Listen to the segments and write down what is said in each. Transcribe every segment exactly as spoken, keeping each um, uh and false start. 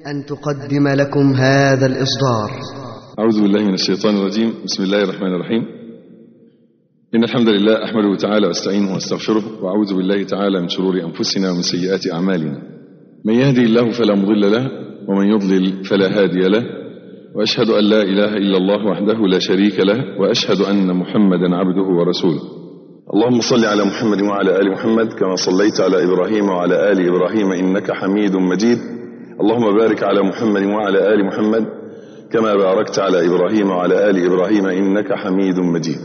أن تقدم لكم هذا الإصدار. أعوذ بالله من الشيطان الرجيم. بسم الله الرحمن الرحيم. إن الحمد لله أحمده تعالى واستعينه واستغفره، وأعوذ بالله تعالى من شرور أنفسنا ومن سيئات أعمالنا. من يهدي الله فلا مضل له، ومن يضلل فلا هادي له، وأشهد أن لا إله إلا الله وحده لا شريك له، وأشهد أن محمدا عبده ورسوله. اللهم صل على محمد وعلى آل محمد كما صليت على إبراهيم وعلى آل إبراهيم إنك حميد مجيد. اللهم بارك على محمد وعلى آل محمد كما باركت على إبراهيم وعلى آل إبراهيم إنك حميد مجيد.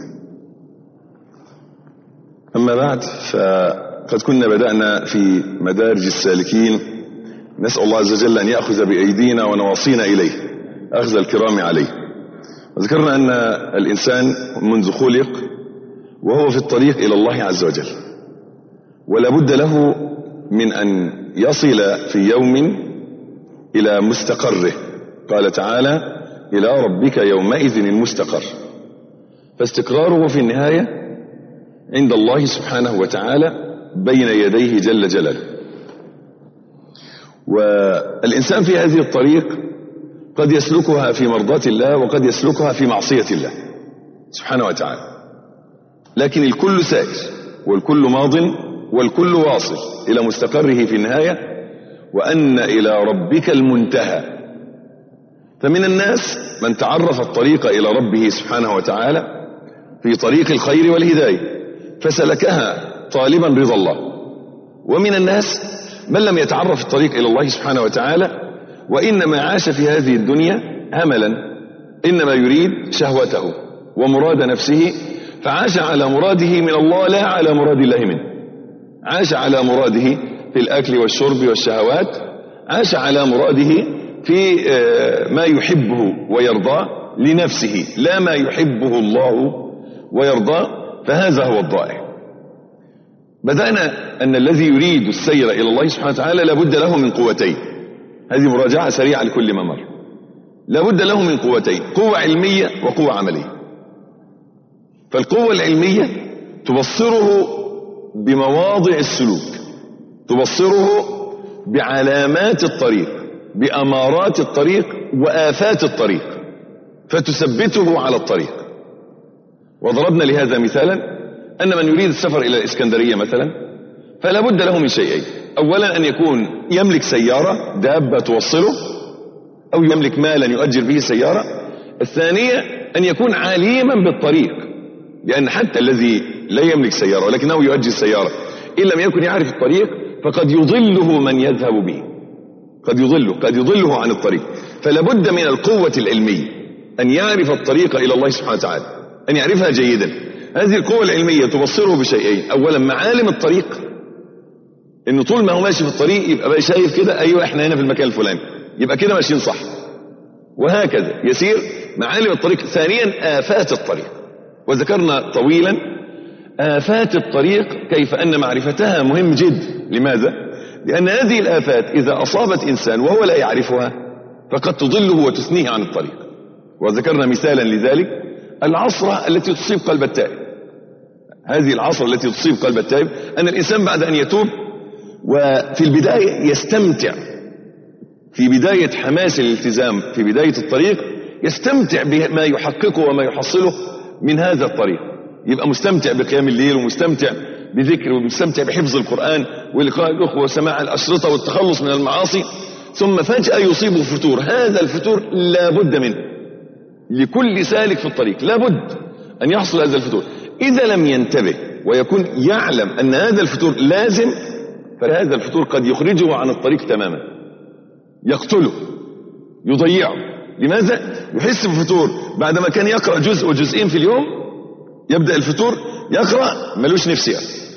أما بعد، فقد كنا بدأنا في مدارج السالكين، نسأل الله عز وجل أن يأخذ بأيدينا ونواصينا إليه أخذ الكرام عليه. وذكرنا أن الإنسان منذ خلق وهو في الطريق إلى الله عز وجل، ولا بد له من أن يصل في يوم إلى مستقره. قال تعالى: إلى ربك يومئذ المستقر. فاستقراره في النهاية عند الله سبحانه وتعالى بين يديه جل جلاله. والإنسان في هذه الطريق قد يسلكها في مرضاة الله، وقد يسلكها في معصية الله سبحانه وتعالى، لكن الكل سائر والكل ماض والكل واصل إلى مستقره في النهاية، وأن إلى ربك المنتهى. فمن الناس من تعرف الطريق إلى ربه سبحانه وتعالى في طريق الخير والهداية فسلكها طالبا رضا الله، ومن الناس من لم يتعرف الطريق إلى الله سبحانه وتعالى وإنما عاش في هذه الدنيا هملا، إنما يريد شهوته ومراد نفسه، فعاش على مراده من الله لا على مراد الله منه. عاش على مراده في الأكل والشرب والشهوات، عاش على مراده في ما يحبه ويرضاه لنفسه لا ما يحبه الله ويرضاه، فهذا هو الضائع. بدأنا أن الذي يريد السير إلى الله سبحانه وتعالى لابد له من قوتين. هذه مراجعة سريعة لكل ما مر. لابد له من قوتين: قوة علمية وقوة عملية. فالقوة العلمية تبصره بمواضع السلوك، تبصره بعلامات الطريق، بأمارات الطريق وآفات الطريق، فتثبته على الطريق. وضربنا لهذا مثالا أن من يريد السفر إلى الإسكندرية مثلا فلا بد له من شيئين: أولا أن يكون يملك سيارة دابة توصله، أو يملك مالا يؤجر به سيارة. الثانية أن يكون عليما بالطريق، لأن حتى الذي لا يملك سيارة ولكنه يؤجر سيارة إن لم يكن يعرف الطريق فقد يضله من يذهب به، قد يضله قد يضله عن الطريق. فلا بد من القوة العلمية، أن يعرف الطريق إلى الله سبحانه وتعالى، أن يعرفها جيدا. هذه القوة العلمية تبصره بشيئين: أولا معالم الطريق، إنه طول ما هو ماشي في الطريق يبقى بقى شايف كده أيوة إحنا هنا في المكان الفلاني، يبقى كده ماشيين صح، وهكذا يسير معالم الطريق. ثانيا آفات الطريق، وذكرنا طويلا آفات الطريق كيف أن معرفتها مهم جدا. لماذا؟ لأن هذه الآفات إذا أصابت إنسان وهو لا يعرفها فقد تضله وتثنيه عن الطريق. وذكرنا مثالا لذلك: العصرة التي تصيب قلب التائب. هذه العصرة التي تصيب قلب التائب أن الإنسان بعد أن يتوب وفي البداية يستمتع، في بداية حماس الالتزام في بداية الطريق يستمتع بما يحققه وما يحصله من هذا الطريق، يبقى مستمتع بقيام الليل ومستمتع بذكر ومستمتع بحفظ القرآن ولقاء الأخوة وسماع الأشرطة والتخلص من المعاصي، ثم فجأة يصيبه فتور. هذا الفتور لا بد منه، لكل سالك في الطريق لا بد أن يحصل هذا الفتور. إذا لم ينتبه ويكون يعلم أن هذا الفتور لازم، فهذا الفتور قد يخرجه عن الطريق تماما، يقتله، يضيعه. لماذا؟ يحس بفتور بعدما كان يقرأ جزء وجزئين في اليوم، يبدأ الفتور يقرأ ملوش نفسي،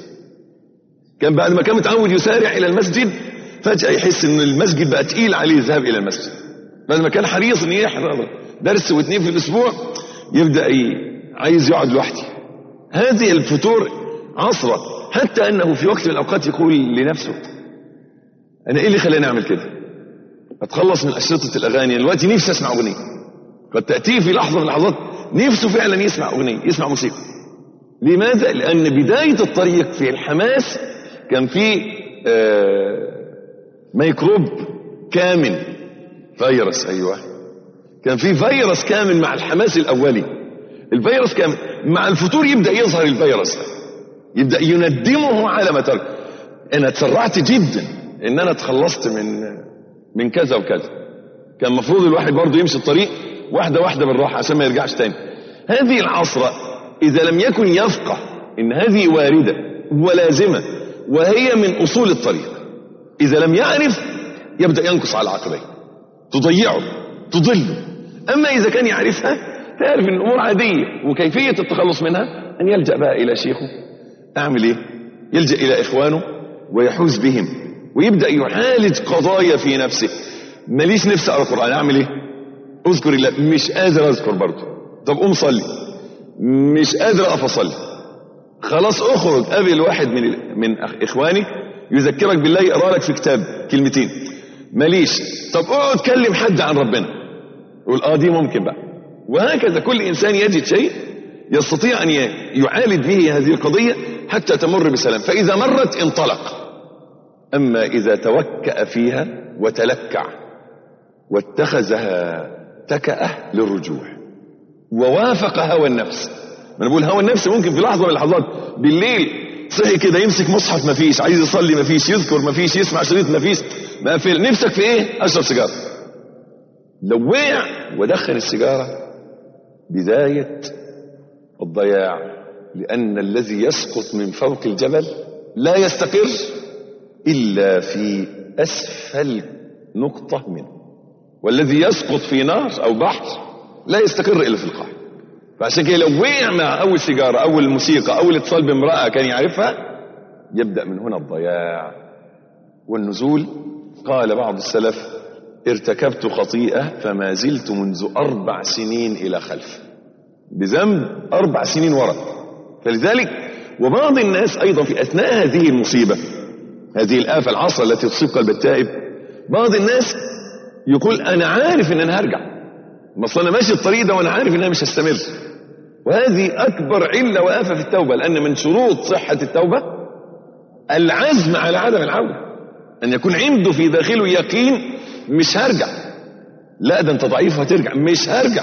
كان بعد ما كان متعود يسارع إلى المسجد فجأة يحس أن المسجد بقى تقيل عليه الذهاب إلى المسجد. بعد ما كان حريص أن يحضر درس واثنين في الأسبوع يبدأ عايز يقعد لوحده. هذه الفتور عصرة، حتى أنه في وقت من الأوقات يقول لنفسه: أنا إيه اللي خلاني أعمل كده؟ أتخلص من أشرطة الأغاني، دلوقتي نفسي أسمع أغنية. قد تأتيه في لحظة من اللحظات نفسه فعلا يسمع أغنية، يسمع موسيقى. لماذا؟ لأن بداية الطريق في الحماس كان في آه ميكروب كامن فيروس. ايوه، كان في فيروس كامل مع الحماس الاولي. الفيروس كامل مع الفتور يبدا يظهر الفيروس، يبدا يندمه على ما ترك. انا تسرعت جدا ان انا تخلصت من من كذا وكذا. كان المفروض الواحد برضه يمشي الطريق واحده واحده بالراحه عشان ما يرجعش تاني. هذه العصره اذا لم يكن يفقه ان هذه وارده ولازمه وهي من اصول الطريق، اذا لم يعرف يبدا ينقص على عقبيه، تضيعه تضله. اما اذا كان يعرفها تعرف ان الامور عاديه وكيفيه التخلص منها، ان يلجا بقى الى شيخه. اعمل ايه؟ يلجا الى اخوانه ويحوز بهم ويبدا يعالج قضايا في نفسه. ماليش نفس اقرا قران، اعمل ايه؟ اذكر الله، مش قادر اذكر برضه. طب قوم صلي، مش قادر اقف اصلي. خلاص اخرج قابل واحد من من اخوانك يذكرك بالله، يقرا لك في كتاب كلمتين. ماليش، طب اقعد كلم حد عن ربنا، قول اه دي ممكن بقى. وهكذا كل انسان يجد شيء يستطيع ان يعالج به هذه القضيه حتى تمر بسلام، فاذا مرت انطلق. اما اذا توكأ فيها وتلكع واتخذها تكأة للرجوع ووافق هوى النفس. ما نقول هوى النفس ممكن في لحظه من اللحظات بالليل صحي كده يمسك مصحف مفيش، عايز يصلي مفيش، يذكر مفيش، يسمع شريط مفيش، ما في. نفسك في ايه؟ اشرب سيجاره. لو وقع ودخل السيجاره بدايه الضياع، لان الذي يسقط من فوق الجبل لا يستقر الا في اسفل نقطه منه، والذي يسقط في نار او بحر لا يستقر الا في القاع. فعشان كده لو وقع مع اول سيجاره، اول موسيقى، اول اتصال بامراه كان يعرفها، يبدا من هنا الضياع والنزول. قال بعض السلف: ارتكبت خطيئه فما زلت منذ اربع سنين الى خلف، بذنب اربع سنين وراء. فلذلك وبعض الناس ايضا في اثناء هذه المصيبه، هذه الآفة العصرة التي تصيب قلب التائب، بعض الناس يقول انا عارف ان انا هرجع، اصل انا ماشي الطريق ده وانا عارف ان انا مش هستمر. وهذه اكبر عله وآفة في التوبه، لان من شروط صحه التوبه العزم على عدم العوده، ان يكون عنده في داخله يقين مش هرجع. لا ده انت ضعيف هترجع، مش هرجع.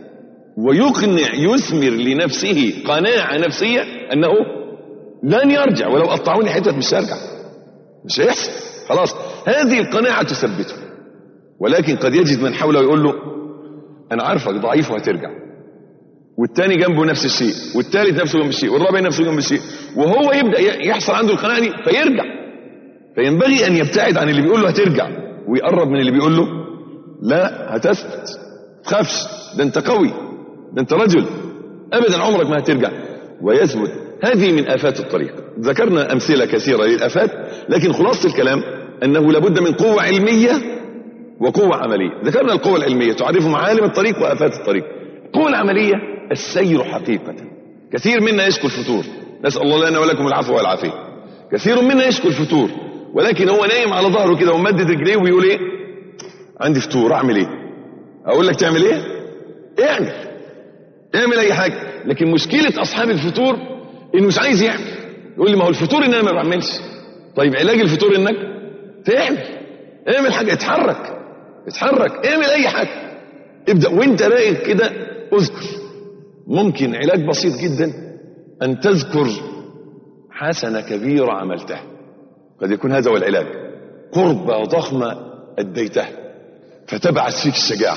ويقنع يثمر لنفسه قناعه نفسيه انه لن يرجع، ولو قطعوني حتت مش هرجع، مش هيحصل خلاص. هذه القناعه تثبته. ولكن قد يجد من حوله يقول له انا عارفك ضعيف وهترجع، والتاني جنبه نفس الشيء، والتالت نفسه جنب الشيء، والرابع نفسه جنب الشيء، وهو يبدا يحصل عنده القناعه دي فيرجع. فينبغي ان يبتعد عن اللي بيقول له هترجع، ويقرب من اللي بيقول له لا هتثبت، تخافش، ده انت قوي، ده انت رجل، ابدا عمرك ما هترجع، ويثبت. هذه من آفات الطريق. ذكرنا امثله كثيره للآفات، لكن خلاصه الكلام انه لابد من قوه علميه وقوه عمليه. ذكرنا القوه العلميه تعرف معالم الطريق وآفات الطريق. القوه العمليه السير حقيقه. كثير منا يشكو الفتور، نسال الله لنا ولكم العفو والعافيه. كثير منا يشكو الفتور، ولكن هو نايم على ظهره كده ومدد رجليه وبيقول ايه؟ عندي فتور، اعمل ايه؟ اقول لك تعمل ايه؟ اعمل اعمل اي حاجه. لكن مشكله اصحاب الفتور انه مش عايز يعمل. يقول لي ما هو الفتور ان انا ما بعملش. طيب علاج الفتور انك تعمل، اعمل حاجه، اتحرك اتحرك، اعمل اي حاجه، ابدا وانت رايق كده اذكر. ممكن علاج بسيط جدا ان تذكر حسنه كبيره عملتها، قد يكون هذا هو العلاج. قربة ضخمه اديتها فتبعث فيك الشجاعه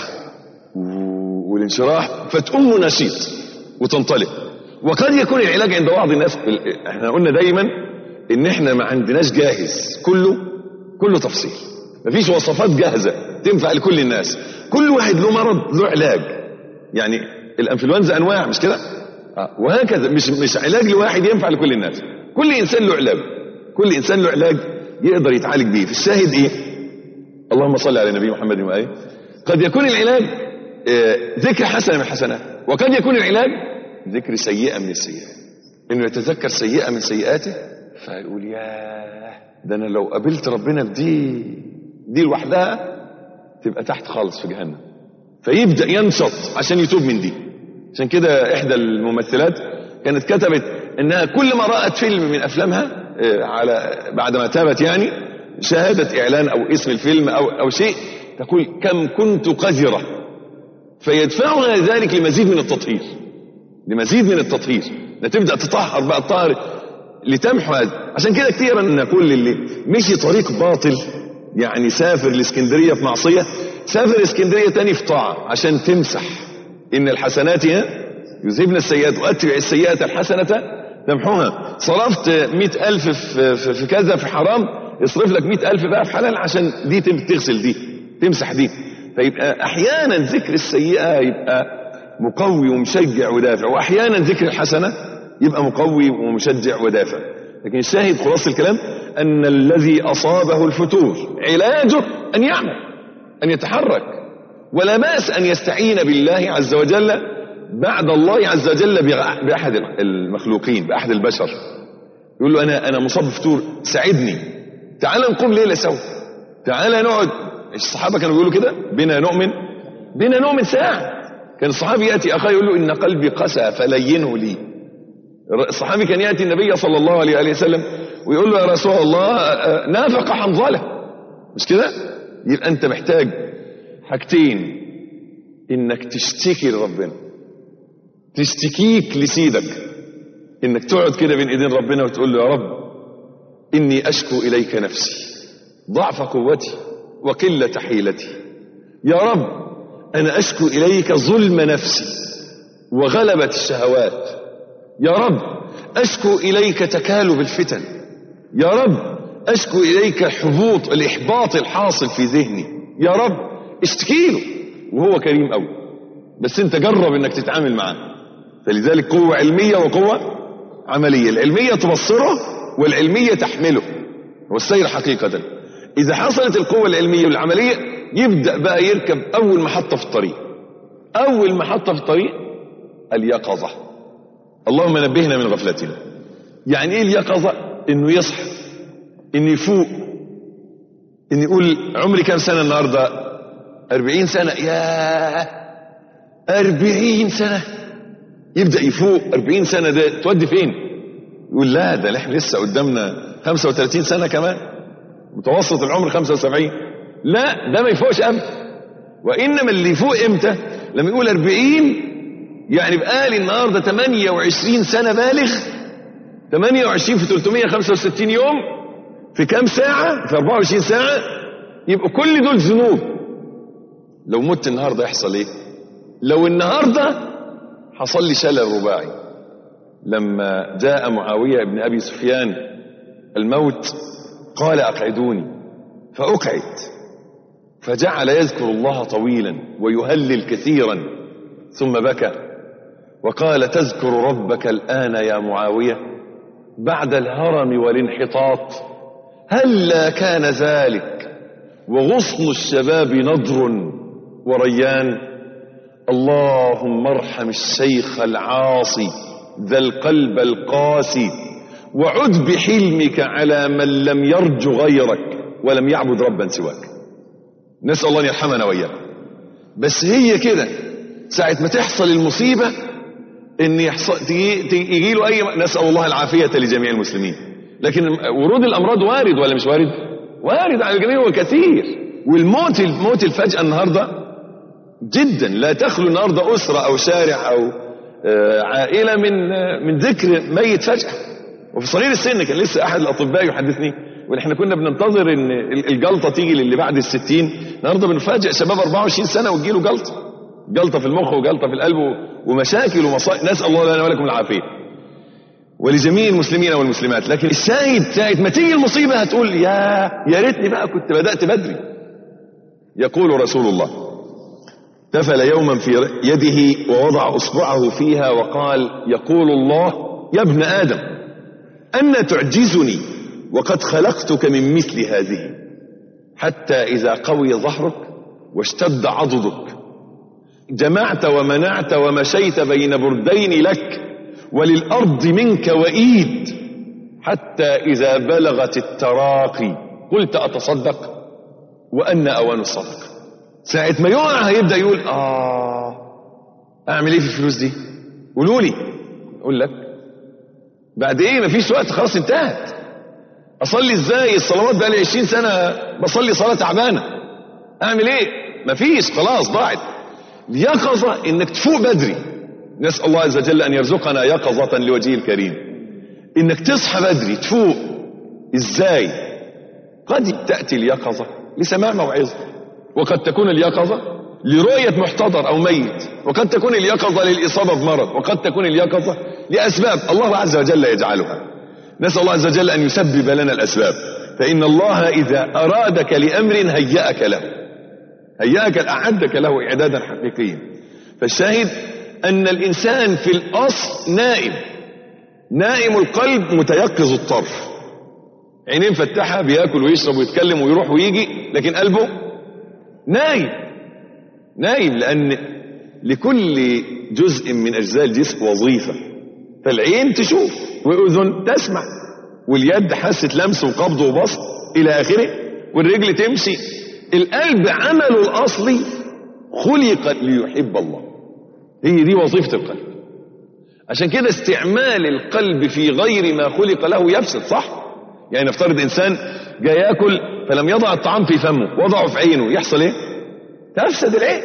والانشراح، فتقوم نشيط وتنطلق. وقد يكون العلاج عند بعض الناس، احنا قلنا دايما ان احنا ما عندناش جاهز، كله كله تفصيل، مفيش وصفات جاهزه تنفع لكل الناس. كل واحد له مرض له علاج. يعني الانفلونزا انواع، مش كده؟ آه. وهكذا مش مش علاج لواحد ينفع لكل الناس. كل انسان له علاج، كل انسان له علاج يقدر يتعالج بيه. في الشاهد ايه؟ اللهم صل على النبي محمد وآله. قد يكون العلاج آه ذكر حسنه من الحسنات، وقد يكون العلاج ذكر سيئه من السيئات، انه يتذكر سيئه من سيئاته فيقول ياه ده انا لو قابلت ربنا بدي دي لوحدها تبقى تحت خالص في جهنم، فيبدا ينشط عشان يتوب من دي. عشان كده احدى الممثلات كانت كتبت انها كل ما رأت فيلم من افلامها على بعد ما تابت يعني شاهدت اعلان او اسم الفيلم او او شيء تقول كم كنت قذرة، فيدفعها ذلك لمزيد من التطهير، لمزيد من التطهير، تبدأ تطهر بقى الطهر لتمحو هذا. عشان كده كتير نقول للي مشي طريق باطل، يعني سافر الاسكندرية في معصية، سافر اسكندرية تاني في طاعة عشان تمسح. إن الحسنات يذهبن السيئات وأتبع السيئات الحسنة تمحوها. صرفت مئة ألف في, في, في كذا في حرام، يصرف لك مئة ألف بقى في حلال عشان دي تغسل دي تمسح دي. فيبقى أحيانا ذكر السيئة يبقى مقوي ومشجع ودافع، وأحيانا ذكر الحسنة يبقى مقوي ومشجع ودافع. لكن الشاهد خلاص الكلام أن الذي أصابه الفتور علاجه أن يعمل، أن يتحرك، ولا بأس أن يستعين بالله عز وجل بعد الله عز وجل بأحد المخلوقين، بأحد البشر، يقول له أنا أنا مصاب بفتور ساعدني، تعال نقوم ليلة سوا، تعال نقعد. الصحابة كانوا بيقولوا كده، بنا نؤمن بنا نؤمن ساعة. كان الصحابي يأتي أخاه يقول له إن قلبي قسى فلينه لي. الصحابي كان يأتي النبي صلى الله عليه وسلم ويقول له يا رسول الله نافق حنظلة، مش كده؟ يبقى أنت محتاج حاجتين، إنك تشتكي لربنا، تشتكيك لسيدك، إنك تقعد كده بين إيدين ربنا وتقول له يا رب إني أشكو إليك نفسي، ضعف قوتي وقلة حيلتي. يا رب أنا أشكو إليك ظلم نفسي وغلبة الشهوات. يا رب أشكو إليك تكالب الفتن. يا رب أشكو إليك الحبوط الإحباط الحاصل في ذهني. يا رب اشتكي له، وهو كريم قوي، بس انت جرب انك تتعامل معاه. فلذلك قوة علمية وقوة عملية. العلمية تبصره والعلمية تحمله، والسير حقيقة. إذا حصلت القوة العلمية والعملية يبدأ بقى يركب أول محطة في الطريق. أول محطة في الطريق اليقظة. اللهم نبهنا من غفلتنا. يعني إيه اليقظة؟ إنه يصحى، إنه يفوق، إنه يقول عمري كم سنة النهاردة؟ أربعين سنة. يا أربعين سنة يبدأ يفوق. أربعين سنة ده تودي فين؟ يقول لا ده احنا لسه قدامنا خمسة وثلاثين سنة كمان، متوسط العمر خمسة وسبعين. لا ده ما يفوقش أبدا. وإنما اللي يفوق إمتى؟ لما يقول أربعين، يعني بقالي النهاردة ثمانية وعشرين سنة بالغ. ثمانية وعشرين في ثلاثمائة وخمسة وستين يوم في كام ساعة؟ في أربعة وعشرين ساعة. يبقوا كل دول ذنوب. لو مت النهاردة يحصل ايه؟ لو النهاردة حصل لي شلل رباعي. لما جاء معاوية بن أبي سفيان الموت قال أقعدوني، فأقعد، فجعل يذكر الله طويلا ويهلل كثيرا، ثم بكى وقال تذكر ربك الآن يا معاوية بعد الهرم والانحطاط؟ هلا كان ذلك وغصن الشباب نضر وريان. اللهم ارحم الشيخ العاصي ذا القلب القاسي، وعد بحلمك على من لم يرج غيرك ولم يعبد ربا سواك. نسأل الله أن يرحمنا وإياك. بس هي كده ساعة ما تحصل المصيبة ان يحصل يجي له اي، نسأل الله العافية لجميع المسلمين. لكن ورود الامراض وارد ولا مش وارد؟ وارد على الجميع وكثير. والموت الموت الفجأة النهاردة جدا، لا تخلو النهاردة أسرة أو شارع أو عائلة من من ذكر ميت فجأة. وفي صغير السن كان لسه أحد الأطباء يحدثني، ونحن كنا بننتظر ان الجلطة تيجي للي بعد الستين. النهاردة بنفاجئ شباب أربعة وعشرين سنة وتجيله جلطة، جلطة في المخ وجلطة في القلب ومشاكل ومصائب. نسأل الله لنا ولكم العافية ولجميع المسلمين والمسلمات. لكن الشاهد ساعة ما تيجي المصيبة هتقول يا يا ريتني بقى كنت بدأت بدري. يقول رسول الله تفل يوما في يده ووضع أصبعه فيها وقال يقول الله يا ابن آدم أن تعجزني وقد خلقتك من مثل هذه، حتى إذا قوي ظهرك واشتد عضدك جمعت ومنعت ومشيت بين بردين لك وللأرض منك وإيد، حتى إذا بلغت التراقي قلت أتصدق وأن أوان الصدق. ساعة ما يقع هيبدأ يقول آه أعمل إيه في الفلوس دي؟ قولوا لي. أقول لك بعد إيه؟ مفيش وقت، خلاص انتهت. أصلي إزاي؟ الصلوات بقى لي عشرين سنة بصلي صلاة تعبانة. اعمل ايه؟ مفيش، خلاص ضاعت. اليقظة انك تفوق بدري. نسأل الله عز وجل ان يرزقنا يقظة لوجهه الكريم. انك تصحى بدري تفوق. ازاي؟ قد تأتي اليقظة لسماع موعظة، وقد تكون اليقظة لرؤية محتضر او ميت، وقد تكون اليقظة للإصابة بمرض، وقد تكون اليقظة لأسباب الله عز وجل يجعلها. نسأل الله عز وجل ان يسبب لنا الأسباب. فإن الله إذا أرادك لأمر هيأك له، هيأك أعدك له إعدادا حقيقيا. فالشاهد أن الإنسان في الأصل نائم، نائم القلب متيقظ الطرف، عينين فتحها بياكل ويشرب ويتكلم ويروح ويجي، لكن قلبه نايم. نايم لأن لكل جزء من أجزاء الجسم وظيفة. فالعين تشوف، وأذن تسمع، واليد حاسة لمس وقبض وبسط إلى آخره، والرجل تمشي. القلب عمله الأصلي خلق ليحب الله، هي دي وظيفة القلب. عشان كده استعمال القلب في غير ما خلق له يفسد، صح؟ يعني نفترض إنسان جاي يأكل فلم يضع الطعام في فمه، وضعه في عينه، يحصل إيه؟ تفسد العين.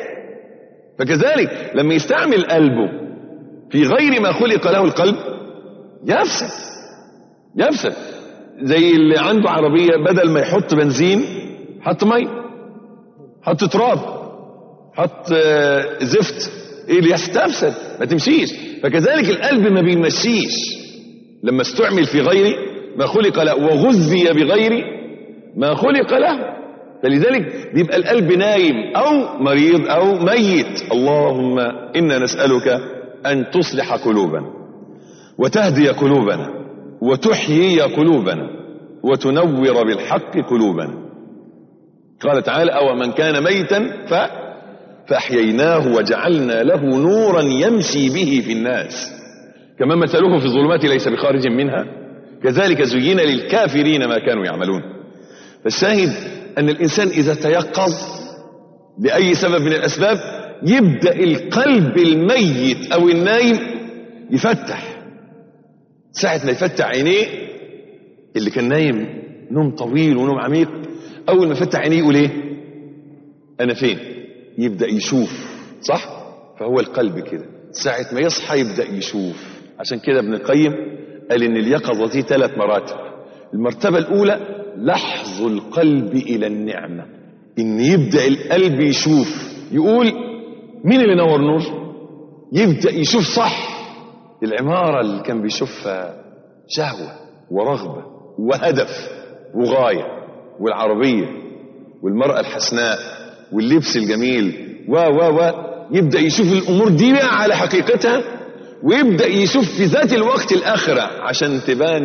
فكذلك لما يستعمل قلبه في غير ما خلق له القلب يفسد، يفسد. زي اللي عنده عربية بدل ما يحط بنزين حط مي، حط تراب، حط زفت، ايه اللي يستفسد؟ ما تمشيش. فكذلك القلب ما بيمشيش لما استعمل في غير ما خلق له، وغذي بغير ما خلق له. فلذلك بيبقى القلب نايم او مريض او ميت. اللهم انا نسألك ان تصلح قلوبنا، وتهدي قلوبنا، وتحيي قلوبنا، وتنور بالحق قلوبنا. قال تعالى: أو من كان ميتا ف... فأحييناه وجعلنا له نورا يمشي به في الناس كما مثله في الظلمات ليس بخارج منها كذلك زين للكافرين ما كانوا يعملون. فالشاهد أن الإنسان إذا تيقظ بأي سبب من الأسباب يبدأ القلب الميت أو النايم يفتح. ساعة ما يفتح عينيه، اللي كان نايم نوم طويل ونوم عميق، أول ما يفتح عينيه يقول إيه؟ أنا فين؟ يبدأ يشوف، صح؟ فهو القلب كده ساعة ما يصحى يبدأ يشوف. عشان كده ابن القيم قال إن اليقظة دي ثلاث مراتب. المرتبة الأولى لحظ القلب إلى النعمة، إن يبدأ القلب يشوف، يقول مين اللي نور نور؟ يبدأ يشوف صح. العمارة اللي كان بيشوفها شهوة ورغبة وهدف وغاية، والعربية والمرأة الحسناء واللبس الجميل و و و يبدأ يشوف الأمور دي على حقيقتها، ويبدأ يشوف في ذات الوقت الآخرة عشان تبان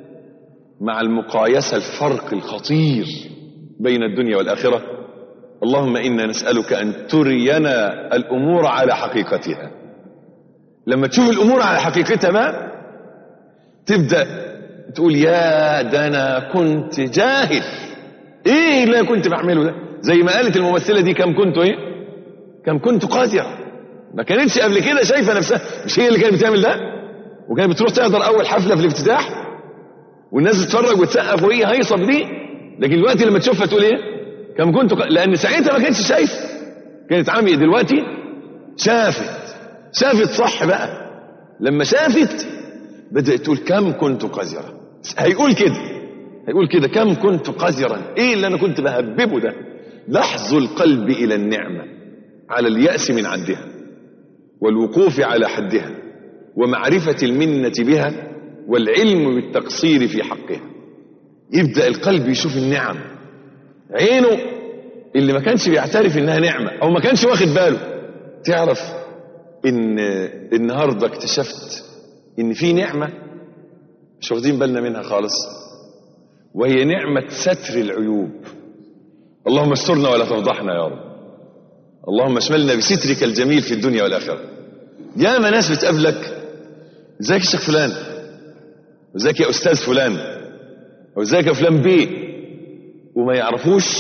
مع المقايسة الفرق الخطير بين الدنيا والآخرة. اللهم إنا نسألك أن ترينا الأمور على حقيقتها. لما تشوف الأمور على حقيقتها ما تبدأ تقول يا ده أنا كنت جاهل، إيه اللي كنت بعمله ده؟ زي ما قالت الممثلة دي كم كنت إيه؟ كم كنت قادرة. ما كانتش قبل كده شايفة نفسها، مش هي اللي كانت بتعمل ده؟ وكانت بتروح تحضر أول حفلة في الافتتاح والناس تتفرج وتسقف وهي هيصب دي، لكن دلوقتي لما تشوفها تقول إيه؟ كم كنت قادرة، لأن ساعتها ما كانتش شايفة، كانت عامية. دلوقتي شافت، شافت صح بقى. لما شافت بدأت تقول كم كنت قذرا. هيقول كده، هيقول كده كم كنت قذرا، ايه اللي انا كنت بهببه ده؟ لحظ القلب الى النعمة، على اليأس من عدها، والوقوف على حدها، ومعرفة المنة بها، والعلم بالتقصير في حقها. يبدأ القلب يشوف النعم. عينه اللي ما كانش بيعترف انها نعمة او ما كانش واخد باله تعرف ان النهاردة اكتشفت ان في نعمة مش واخدين بالنا منها خالص، وهي نعمة ستر العيوب. اللهم استرنا ولا تفضحنا يا رب. اللهم اشملنا بسترك الجميل في الدنيا والآخرة. يا ما ناس بتقابلك ازيك يا شيخ فلان، وازيك يا أستاذ فلان، وازيك يا فلان بيه، وما يعرفوش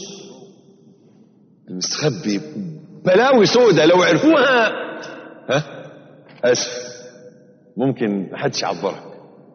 المستخبي بلاوي سودة لو عرفوها ها اسف ممكن محدش يعبرك،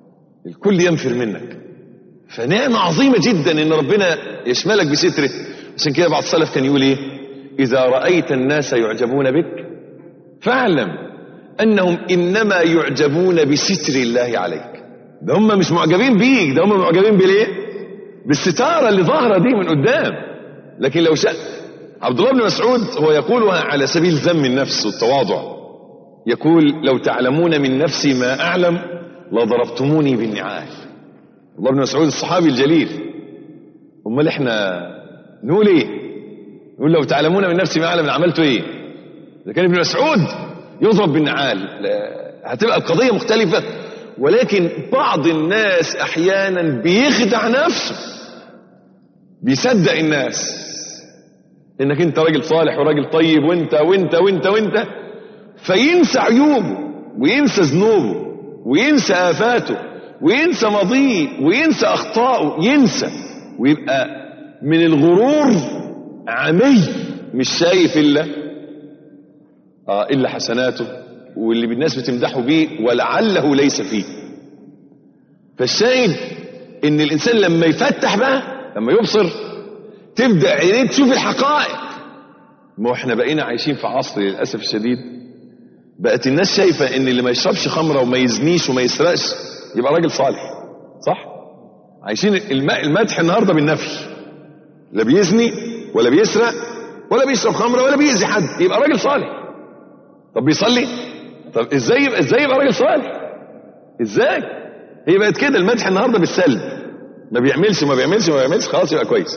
الكل ينفر منك. فنعمة عظيمة جدا ان ربنا يشملك بستره عشان كده بعض السلف كان يقول ايه؟ اذا رأيت الناس يعجبون بك فاعلم انهم انما يعجبون بستر الله عليك. ده هم مش معجبين بيك، ده هم معجبين بالايه؟ بالستارة اللي ظاهرة دي من قدام. لكن لو شاء عبد الله بن مسعود هو يقولها على سبيل ذم النفس والتواضع، يقول لو تعلمون من نفسي ما اعلم لضربتموني بالنعال. الله بن مسعود الصحابي الجليل. امال احنا نقول ايه؟ نقول لو تعلمون من نفسي ما اعلم عملتوا ايه؟ اذا كان ابن مسعود يضرب بالنعال هتبقى القضية مختلفة. ولكن بعض الناس احيانا بيخدع نفسه، بيصدق الناس انك انت راجل صالح وراجل طيب وانت وانت وانت وانت فينسى عيوبه وينسى ذنوبه وينسى آفاته وينسى ماضيه وينسى أخطائه، ينسى ويبقى من الغرور عمي، مش شايف إلا آه إلا حسناته واللي بالناس بتمدحه بيه ولعله ليس فيه. فالشاهد إن الإنسان لما يفتح بقى، لما يبصر، تبدأ عينيه تشوف الحقائق. ما احنا بقينا عايشين في عصر للأسف الشديد بقت الناس شايفة ان اللي ما يشربش خمرة وما يزنيش وما يسرقش يبقى راجل صالح، صح؟ عايشين المدح النهاردة بالنفي، لا بيزني ولا بيسرق ولا بيشرب خمرة ولا بيأذي حد يبقى راجل صالح. طب بيصلي؟ طب ازاي يبقى ازاي يبقى راجل صالح؟ ازاي؟ هي بقت كده المدح النهاردة بالسلب، ما بيعملش ما بيعملش ما بيعملش خلاص يبقى كويس.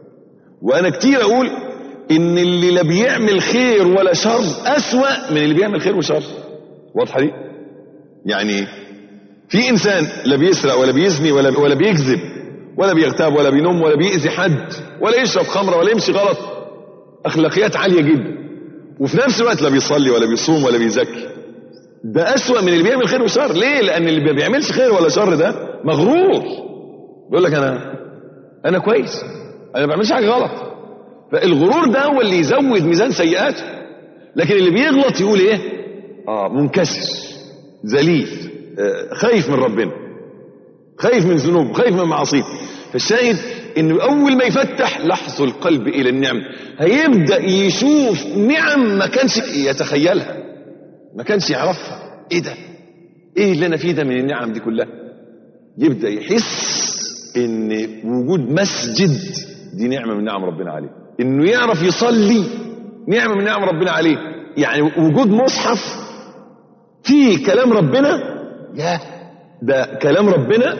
وانا كتير اقول ان اللي لا بيعمل خير ولا شر اسوأ من اللي بيعمل خير وشر. واضحه دي؟ يعني في انسان لا بيسرق ولا بيزني ولا ولا بيكذب ولا بيغتاب ولا بينم ولا بيأذي حد ولا يشرب خمره ولا يمشي غلط، اخلاقيات عاليه جدا، وفي نفس الوقت لا بيصلي ولا بيصوم ولا بيزكي. ده اسوأ من اللي بيعمل خير وشر. ليه؟ لان اللي ما بيعملش خير ولا شر ده مغرور، بيقول لك انا انا كويس، انا ما بعملش حاجه غلط. فالغرور ده هو اللي يزود ميزان سيئاته. لكن اللي بيغلط يقول ايه؟ اه منكسر ذليل، آه خايف من ربنا، خايف من ذنوب، خايف من معاصيه. فالشاهد انه اول ما يفتح لحظ القلب الى النعم هيبدأ يشوف نعم ما كانش يتخيلها، ما كانش يعرفها. ايه ده؟ ايه اللي انا فيه ده من النعم دي كلها؟ يبدأ يحس ان وجود مسجد دي نعمة من نعم ربنا عليه، انه يعرف يصلي نعمة من نعم ربنا عليه، يعني وجود مصحف فيه كلام ربنا، يا ده كلام ربنا،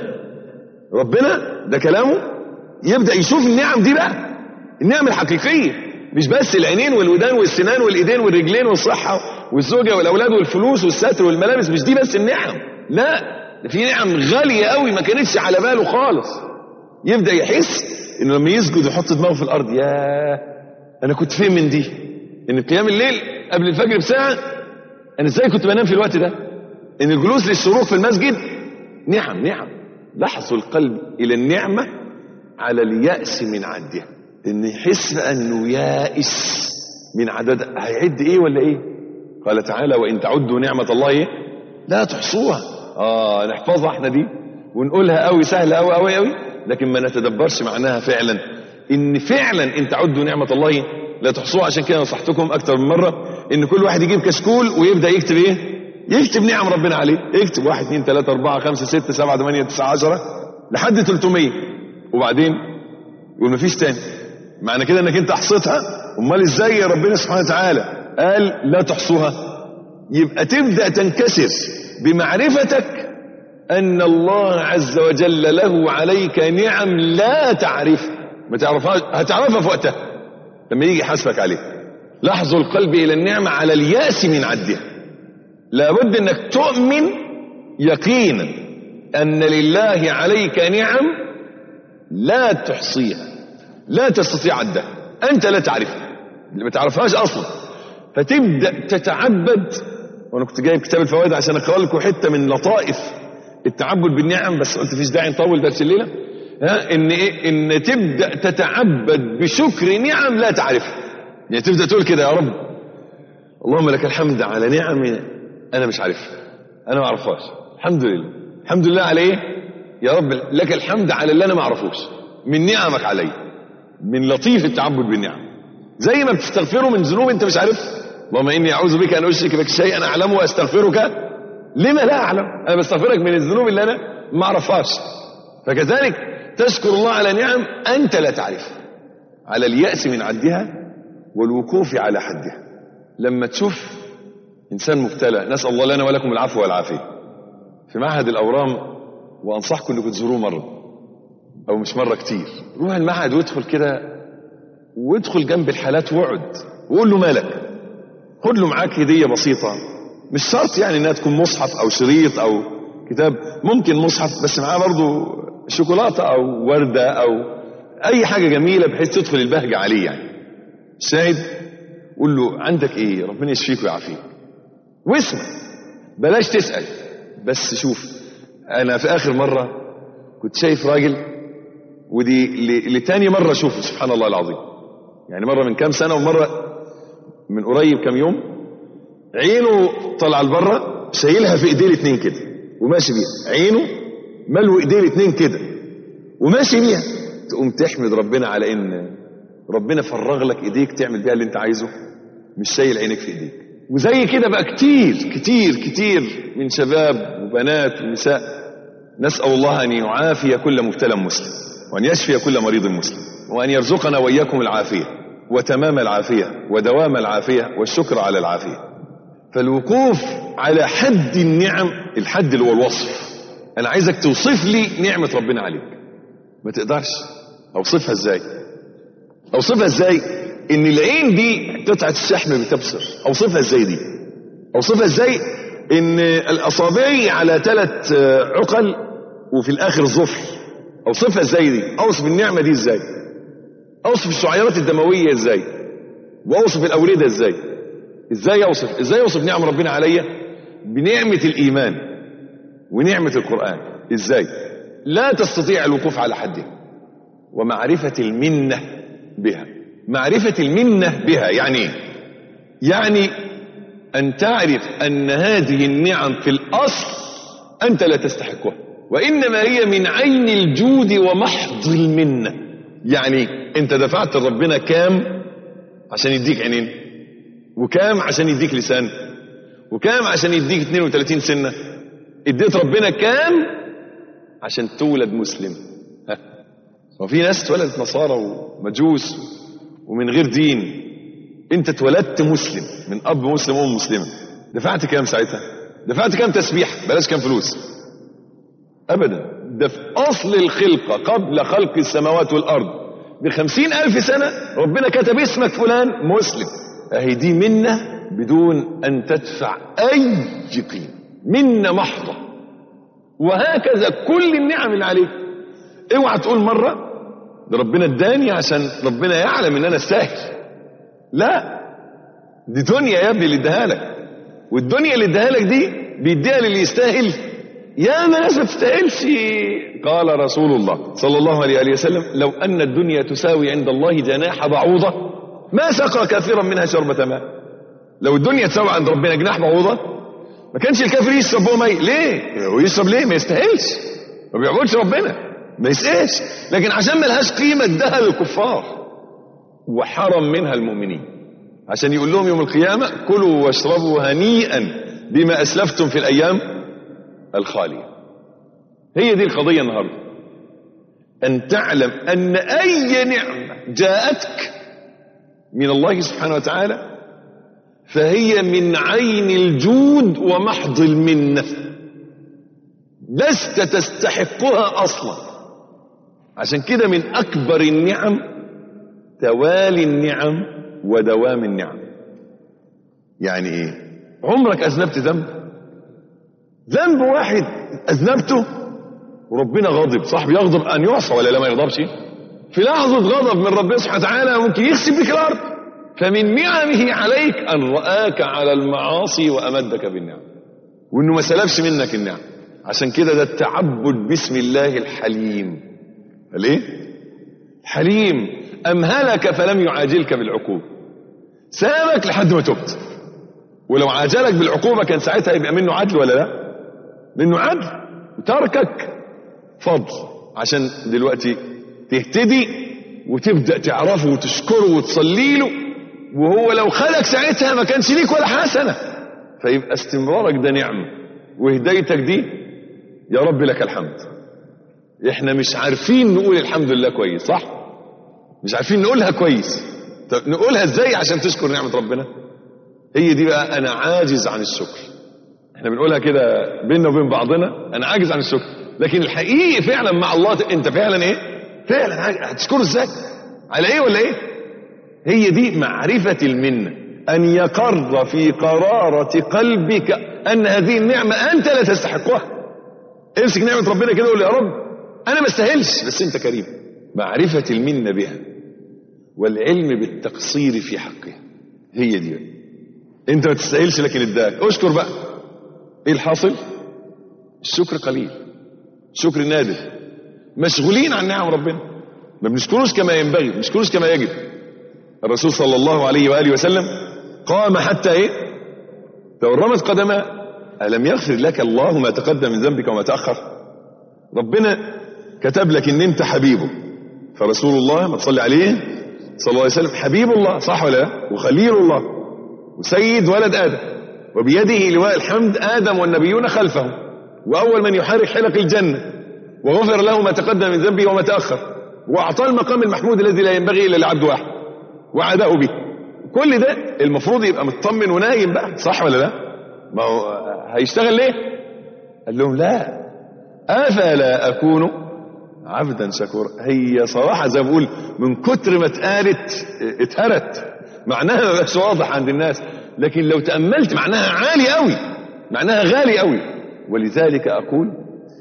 ربنا ده كلامه. يبدأ يشوف النعم دي بقى، النعم الحقيقية، مش بس العينين والودان والسنان والايدين والرجلين والصحة والزوجة والاولاد والفلوس والستر والملابس، مش دي بس النعم، لا ده في نعم غالية قوي ما كانتش على باله خالص. يبدأ يحس انه لما يسجد ويحط دماغه في الارض، يا انا كنت فين من دي؟ ان قيام الليل قبل الفجر بساعة انا ازاي كنت بنام في الوقت ده؟ ان الجلوس للشروق في المسجد نعم نعم. لحظ القلب الى النعمة على اليأس من عدها، ان يحس انه يائس من عددها. هيعد ايه ولا ايه؟ قال تعالى وان تعدوا نعمة الله إيه؟ لا تحصوها. اه نحفظها احنا دي ونقولها قوي سهلة قوي قوي قوي، لكن ما نتدبرش معناها فعلا، ان فعلا ان تعدوا نعمة الله لا تحصوها. عشان كده نصحتكم اكتر من مرة ان كل واحد يجيب كشكول ويبدأ يكتب ايه؟ يكتب نعم ربنا عليه. يكتب واحد اثنين ثلاثة اربعة خمسة ستة سبعة ثمانية تسعة عشرة لحد ثلاثمية، وبعدين يقول مفيش تاني. معنى كده انك انت حصيتها. امال ازاي يا ربنا سبحانه وتعالى قال لا تحصوها؟ يبقى تبدأ تنكسر بمعرفتك ان الله عز وجل له عليك نعم لا تعرفها، ما تعرفهاش، هتعرفها في وقتها لما يجي يحاسبك عليه. لحظ القلب الى النعمة على اليأس من عدها. لابد انك تؤمن يقينا ان لله عليك نعم لا تحصيها، لا تستطيع عدها، انت لا تعرفها، اللي ما تعرفهاش اصلا. فتبدأ تتعبد. وانا كنت جايب كتاب الفوائد عشان اقرا لكم حته من لطائف التعبد بالنعم، بس قلت فيش داعي نطول درس الليله. ها ان ايه؟ ان تبدا تتعبد بشكر نعم لا تعرفها. يعني تبدا تقول كده يا رب اللهم لك الحمد على نعم انا مش عارفها، انا ما اعرفهاش، الحمد لله. الحمد لله على ايه؟ يا رب لك الحمد على اللي انا ما اعرفوش من نعمك علي. من لطيف التعبد بالنعم. زي ما بتستغفره من ذنوب انت مش عارف، اللهم اني اعوذ بك ان اشرك بك شيئا اعلمه واستغفرك لما لا اعلم، انا بستغفرك من الذنوب اللي انا ما اعرفهاش. فكذلك تشكر الله على نعم انت لا تعرفها، على اليأس من عدها والوقوف على حدها. لما تشوف انسان مبتلى، نسأل الله لنا ولكم العفو والعافية، في معهد الاورام، وانصحكم انكم تزوروه مرة او مش مرة كتير، روح المعهد وادخل كده، وادخل جنب الحالات واقعد وقول له مالك، خد له معاك هدية بسيطة، مش شرط يعني انها تكون مصحف او شريط او كتاب، ممكن مصحف بس معاه برضو شوكولاتة او وردة او اي حاجة جميلة بحيث تدخل البهجة عليه. يعني شاهد، قول له عندك ايه، ربنا يشفيك ويعافيك، واسمع، بلاش تسأل، بس شوف. انا في اخر مرة كنت شايف راجل، ودي لتاني مرة اشوفه سبحان الله العظيم، يعني مرة من كام سنة ومرة من قريب كام يوم، عينه طلع لبره شايلها في ايديه الاثنين كده وماشي بيها، عينه ملو ايديه الاثنين كده وماشي بيها. تقوم تحمد ربنا على ان ربنا فرغ لك ايديك تعمل بيها اللي انت عايزه، مش شايل عينك في ايديك. وزي كده بقى كتير كتير كتير من شباب وبنات ونساء، نسأل الله ان يعافي كل مبتلى مسلم، وان يشفي كل مريض مسلم، وان يرزقنا واياكم العافية وتمام العافية ودوام العافية والشكر على العافية. فالوقوف على حد النعم، الحد اللي هو الوصف، انا عايزك توصف لي نعمة ربنا عليك. ما تقدرش. اوصفها ازاي؟ اوصفها ازاي ان العين دي قطعة الشحم بتبصر؟ اوصفها ازاي دي؟ اوصفها ازاي ان الاصابع على ثلاث عقل وفي الاخر ظفر؟ اوصفها ازاي دي؟ اوصف النعمة دي ازاي؟ اوصف الشعيرات الدموية ازاي؟ واوصف الاوردة ازاي؟ ازاي اوصف ازاي اوصف نعم ربنا عليا؟ بنعمة الايمان ونعمة القرآن. ازاي؟ لا تستطيع الوقوف على حدها، ومعرفة المنة بها. معرفة المنة بها يعني ايه؟ يعني ان تعرف ان هذه النعم في الاصل انت لا تستحقها، وانما هي من عين الجود ومحض المنة. يعني انت دفعت لربنا كام عشان يديك عينين، وكام عشان يديك لسان، وكام عشان يديك اثنين وثلاثين سنة؟ اديت ربنا كام عشان تولد مسلم؟ ها، وفي ناس اتولدت نصارى ومجوس ومن غير دين، انت اتولدت مسلم من اب مسلم وام مسلمة. دفعت كام ساعتها؟ دفعت كام تسبيح؟ بلاش كام فلوس ابدا، ده في اصل الخلقة قبل خلق السماوات والارض بخمسين الف سنة ربنا كتب اسمك فلان مسلم. اهي دي منة بدون ان تدفع اي قيمة، منة محضة. وهكذا كل النعم اللي عليك. اوعى تقول مرة ده ربنا اداني عشان ربنا يعلم ان انا استاهل. لا، دي دنيا يا ابني اللي اداها لك، والدنيا اللي اداها لك دي بيديها للي يستاهل. يا ناس ما تستاهلش. قال رسول الله صلى الله عليه وسلم: لو ان الدنيا تساوي عند الله جناح بعوضة ما سقى كثيرا منها شربة ماء. لو الدنيا تساوي عند ربنا جناح بعوضة ما كانش الكافر يشرب بها ماء. ليه؟ ويشرب ليه؟ ما يستاهلش، ما بيعبدش ربنا، ما يسقاش، لكن عشان ما لهاش قيمة اداها للكفار وحرم منها المؤمنين، عشان يقول لهم يوم القيامة: كلوا واشربوا هنيئا بما أسلفتم في الأيام الخالية. هي دي القضية النهاردة، أن تعلم أن أي نعمة جاءتك من الله سبحانه وتعالى فهي من عين الجود ومحض المنة، لست تستحقها أصلا. عشان كده من أكبر النعم توالي النعم ودوام النعم. يعني إيه؟ عمرك أذنبت ذنب؟ ذنب واحد أذنبته وربنا غضب، صاحب يغضب أن يعصى ولا لا ما يغضبش؟ في لحظة غضب من ربنا سبحانه وتعالى ممكن يخسف بك الأرض. فمن نعمه عليك أن رآك على المعاصي وأمدك بالنعم، وإنه ما سلبش منك النعم. عشان كده ده التعبد باسم الله الحليم. ليه؟ حليم أمهلك فلم يعاجلك بالعقوبة، سابك لحد ما تبت. ولو عاجلك بالعقوبة كان ساعتها يبقى منه عدل ولا لا؟ منه عدل. وتركك فضل عشان دلوقتي تهتدي وتبدأ تعرفه وتشكره وتصلي له، وهو لو خلق ساعتها ما كانش ليك ولا حسنة. فيبقى استمرارك ده نعمة، وهدايتك دي يا رب لك الحمد. احنا مش عارفين نقول الحمد لله كويس، صح؟ مش عارفين نقولها كويس. طب نقولها ازاي عشان تشكر نعمة ربنا؟ هي دي بقى، انا عاجز عن الشكر. احنا بنقولها كده بيننا وبين بعضنا، انا عاجز عن الشكر، لكن الحقيقي فعلا مع الله انت فعلا ايه؟ فعلا عاجز. هتشكره ازاي؟ على ايه ولا ايه؟ هي دي معرفة المنة، ان يقر في قرارة قلبك ان هذه النعمة انت لا تستحقها. امسك نعمة ربنا كده وقول يا رب انا ما استاهلش بس انت كريم. معرفة المنة بها والعلم بالتقصير في حقها، هي دي بقى. انت ما تستاهلش لكن اداك، اشكر بقى. ايه الحاصل؟ الشكر قليل، الشكر نادر، مشغولين عن نعم ربنا، ما بنشكروش كما ينبغي، ما بنشكروش كما يجب. الرسول صلى الله عليه وآله وسلم قام حتى ايه؟ تورمت قدماه. ألم يغفر لك الله ما تقدم من ذنبك وما تأخر؟ ربنا كتب لك ان انت حبيبه، فرسول الله ما تصلي عليه صلى الله عليه وسلم حبيب الله، صح ولا لا؟ وخليل الله وسيد ولد آدم، وبيده لواء الحمد، آدم والنبيون خلفه، وأول من يحرك حلق الجنة، وغفر له ما تقدم من ذنبه وما تأخر، وأعطاه المقام المحمود الذي لا ينبغي إلا لعبد واحد وعده به. كل ده المفروض يبقى مطمن ونايم بقى، صح ولا لا؟ ما هو هيشتغل ليه؟ قال لهم لا أفلا أكون عبدا شكورا. هي صراحة زي ما بقول من كتر ما اتقالت اتهرت، معناها ما بقاش واضح عند الناس، لكن لو تأملت معناها عالي قوي، معناها غالي قوي. ولذلك أقول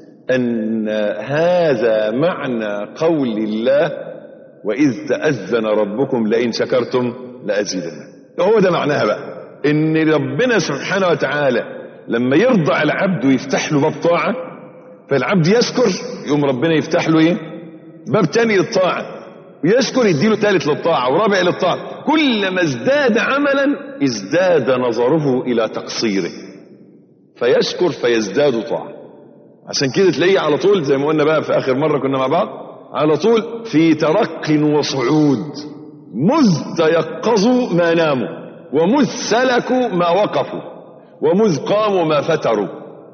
أن هذا معنى قول الله وإذ تأذن ربكم لئن شكرتم لأزيدنكم. هو ده معناها بقى، إن ربنا سبحانه وتعالى لما يرضى العبد ويفتح له باب طاعة، فالعبد يشكر، يقوم ربنا يفتح له ايه؟ باب تاني للطاعة، ويشكر يديله ثالث للطاعة ورابع للطاعة. كلما ازداد عملا ازداد نظره إلى تقصيره، فيشكر فيزداد طاعة. عشان كده تلاقيه على طول زي ما قلنا بقى في آخر مرة كنا مع بعض، على طول في ترق وصعود، مذ تيقظوا ما ناموا، ومذ سلكوا ما وقفوا، ومذ قاموا ما فتروا،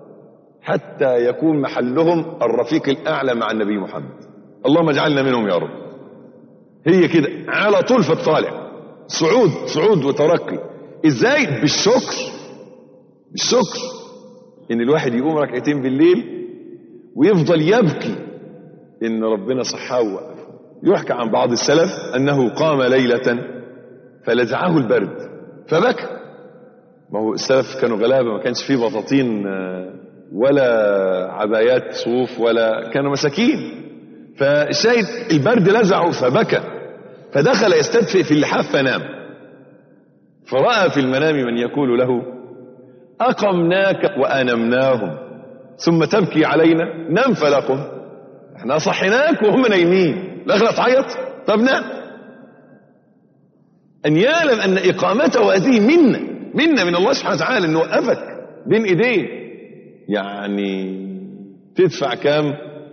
حتى يكون محلهم الرفيق الأعلى مع النبي محمد. اللهم اجعلنا منهم يا رب. هي كده على طول في الطالع، صعود صعود وترقي. ازاي؟ بالشكر. بالشكر ان الواحد يقوم ركعتين بالليل ويفضل يبكي ان ربنا صحاه ووقفه. يحكى عن بعض السلف انه قام ليلة فلزعه البرد فبكى. ما هو السلف كانوا غلابة، ما كانش فيه بطاطين ولا عبايات صوف، ولا كانوا مساكين، فالشاهد البرد لزعه فبكى، فدخل يستدفئ في اللحاف فنام، فرأى في المنام من يقول له أقمناك وأنمناهم ثم تبكي علينا؟ نام فلا قم، احنا صحيناك وهم نايمين، لا تعيط، طب نام. أن يعلم أن إقامته هذه منة منة من الله سبحانه وتعالى، أنه وقفك بين إيديه. يعني تدفع كام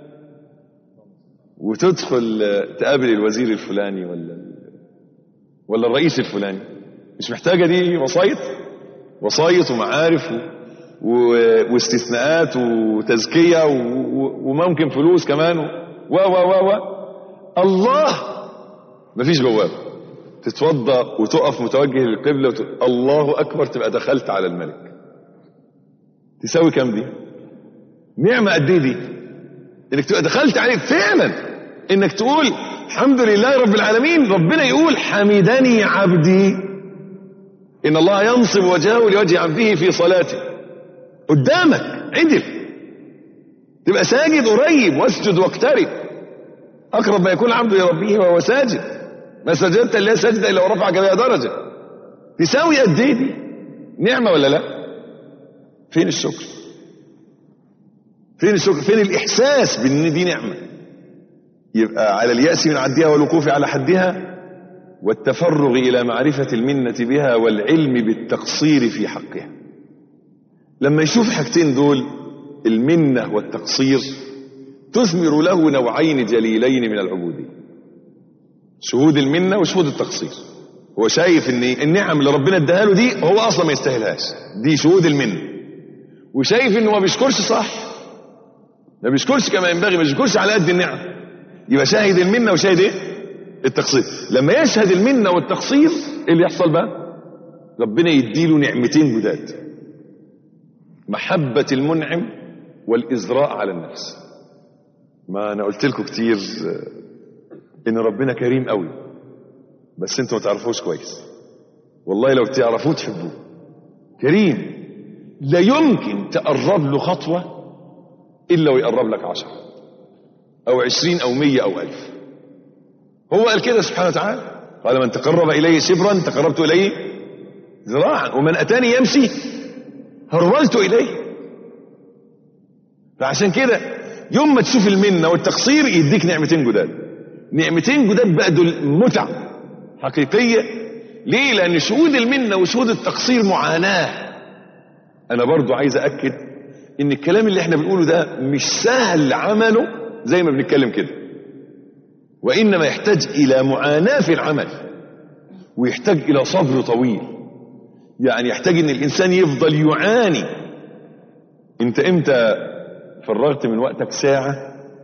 وتدخل تقابل الوزير الفلاني ولا ولا الرئيس الفلاني؟ مش محتاجة دي وسايط وسايط ومعارف و... واستثناءات وتزكية و... وممكن فلوس كمان و و و و الله مفيش بواب. تتوضأ وتقف متوجه للقبلة وتقول الله أكبر، تبقى دخلت على الملك. تساوي كام دي؟ نعمة قد ايه دي؟ انك تبقى دخلت عليه فعلا، انك تقول الحمد لله رب العالمين. ربنا يقول حمدني عبدي، ان الله ينصب وجهه لوجه عبده في صلاته. قدامك عدل، تبقى ساجد قريب، واسجد واقترب، اقرب ما يكون العبد لربه وهو ساجد. ما سجدت الا سجد الا ورفعك بها درجه. تساوي قد ايه دي؟ نعمه ولا لا؟ فين الشكر؟ فين الشكر؟ فين الإحساس بأن دي نعمة؟ يبقى على اليأس من عدها والوقوف على حدها، والتفرغ إلى معرفة المنة بها والعلم بالتقصير في حقها. لما يشوف حاجتين دول، المنة والتقصير، تثمر له نوعين جليلين من العبودية. شهود المنة وشهود التقصير. هو شايف ان النعم اللي ربنا اداها له دي هو اصلا ما يستاهلهاش، دي شهود المنة. وشايف انه ما بيشكرش صح، ما بيشكرش كما ينبغي، ما بيشكرش على قد النعم. يبقى شاهد المنة وشاهد ايه؟ التقصير. لما يشهد المنة والتقصير ايه اللي يحصل بقى؟ ربنا يديله نعمتين جداد: محبة المنعم والإزراء على النفس. ما انا قلت لكم كتير ان ربنا كريم قوي، بس انتوا ما تعرفوش كويس. والله لو تعرفوه تحبوه. كريم لا يمكن تقرب له خطوة الا ويقرب لك عشرة او عشرين او مية او الف. هو قال كده سبحانه وتعالى، قال من تقرب الي شبرا تقربت اليه ذراعا ومن اتاني يمشي هرولت اليه. فعشان كده يوم ما تشوف المنة والتقصير يديك نعمتين جداد. نعمتين جداد بقى دول متعة حقيقية. ليه؟ لأن شهود المنة وشهود التقصير معاناة. أنا برضو عايز أأكد إن الكلام اللي احنا بنقوله ده مش سهل عمله زي ما بنتكلم كده، وإنما يحتاج إلى معاناة في العمل، ويحتاج إلى صبر طويل. يعني يحتاج إن الإنسان يفضل يعاني. أنت إمتى فرغت من وقتك ساعة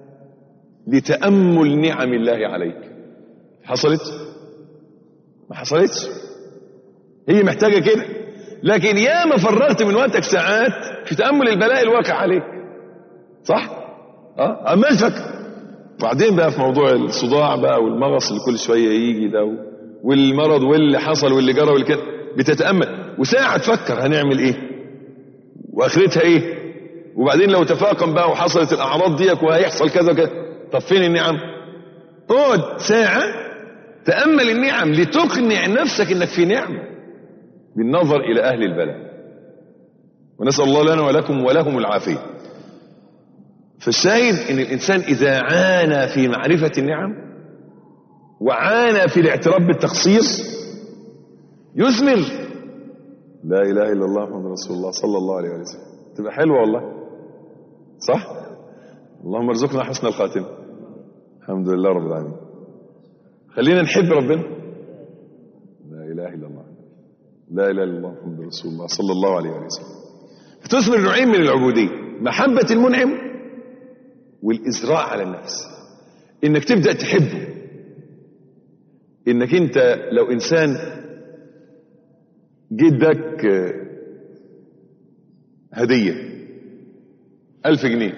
لتأمل نعم الله عليك؟ حصلت؟ ما حصلتش. هي محتاجة كده. لكن يا ما فرغت من وقتك ساعات في تأمل البلاء الواقع عليك، صح؟ اه عمال فكر. بعدين بقى في موضوع الصداع بقى والمغص اللي كل شوية يجي ده، والمرض واللي حصل واللي جرى واللي كده، بتتأمل وساعة تفكر هنعمل ايه واخرتها ايه. وبعدين لو تفاقم بقى وحصلت الاعراض ديك وهيحصل كذا وكذا، طب فين النعم؟ اقعد ساعة تأمل النعم لتقنع نفسك انك في نعمة بالنظر الى اهل البلاء. ونسأل الله لنا ولكم ولهم العافية. فالشاهد ان الانسان اذا عانى في معرفة النعم وعانى في الاعتراف بالتقصير يثمر. لا اله الا الله محمد رسول الله صلى الله عليه وسلم. تبقى حلوة والله، صح؟ اللهم ارزقنا حسن الخاتمة. الحمد لله رب العالمين. خلينا نحب ربنا. لا اله الا الله، لا اله الا الله محمد رسول الله صلى الله عليه وسلم. فتثمر نوعين من العبودية: محبة المنعم والإزراء على النفس. انك تبدأ تحبه. انك انت لو انسان جدك هدية ألف جنيه،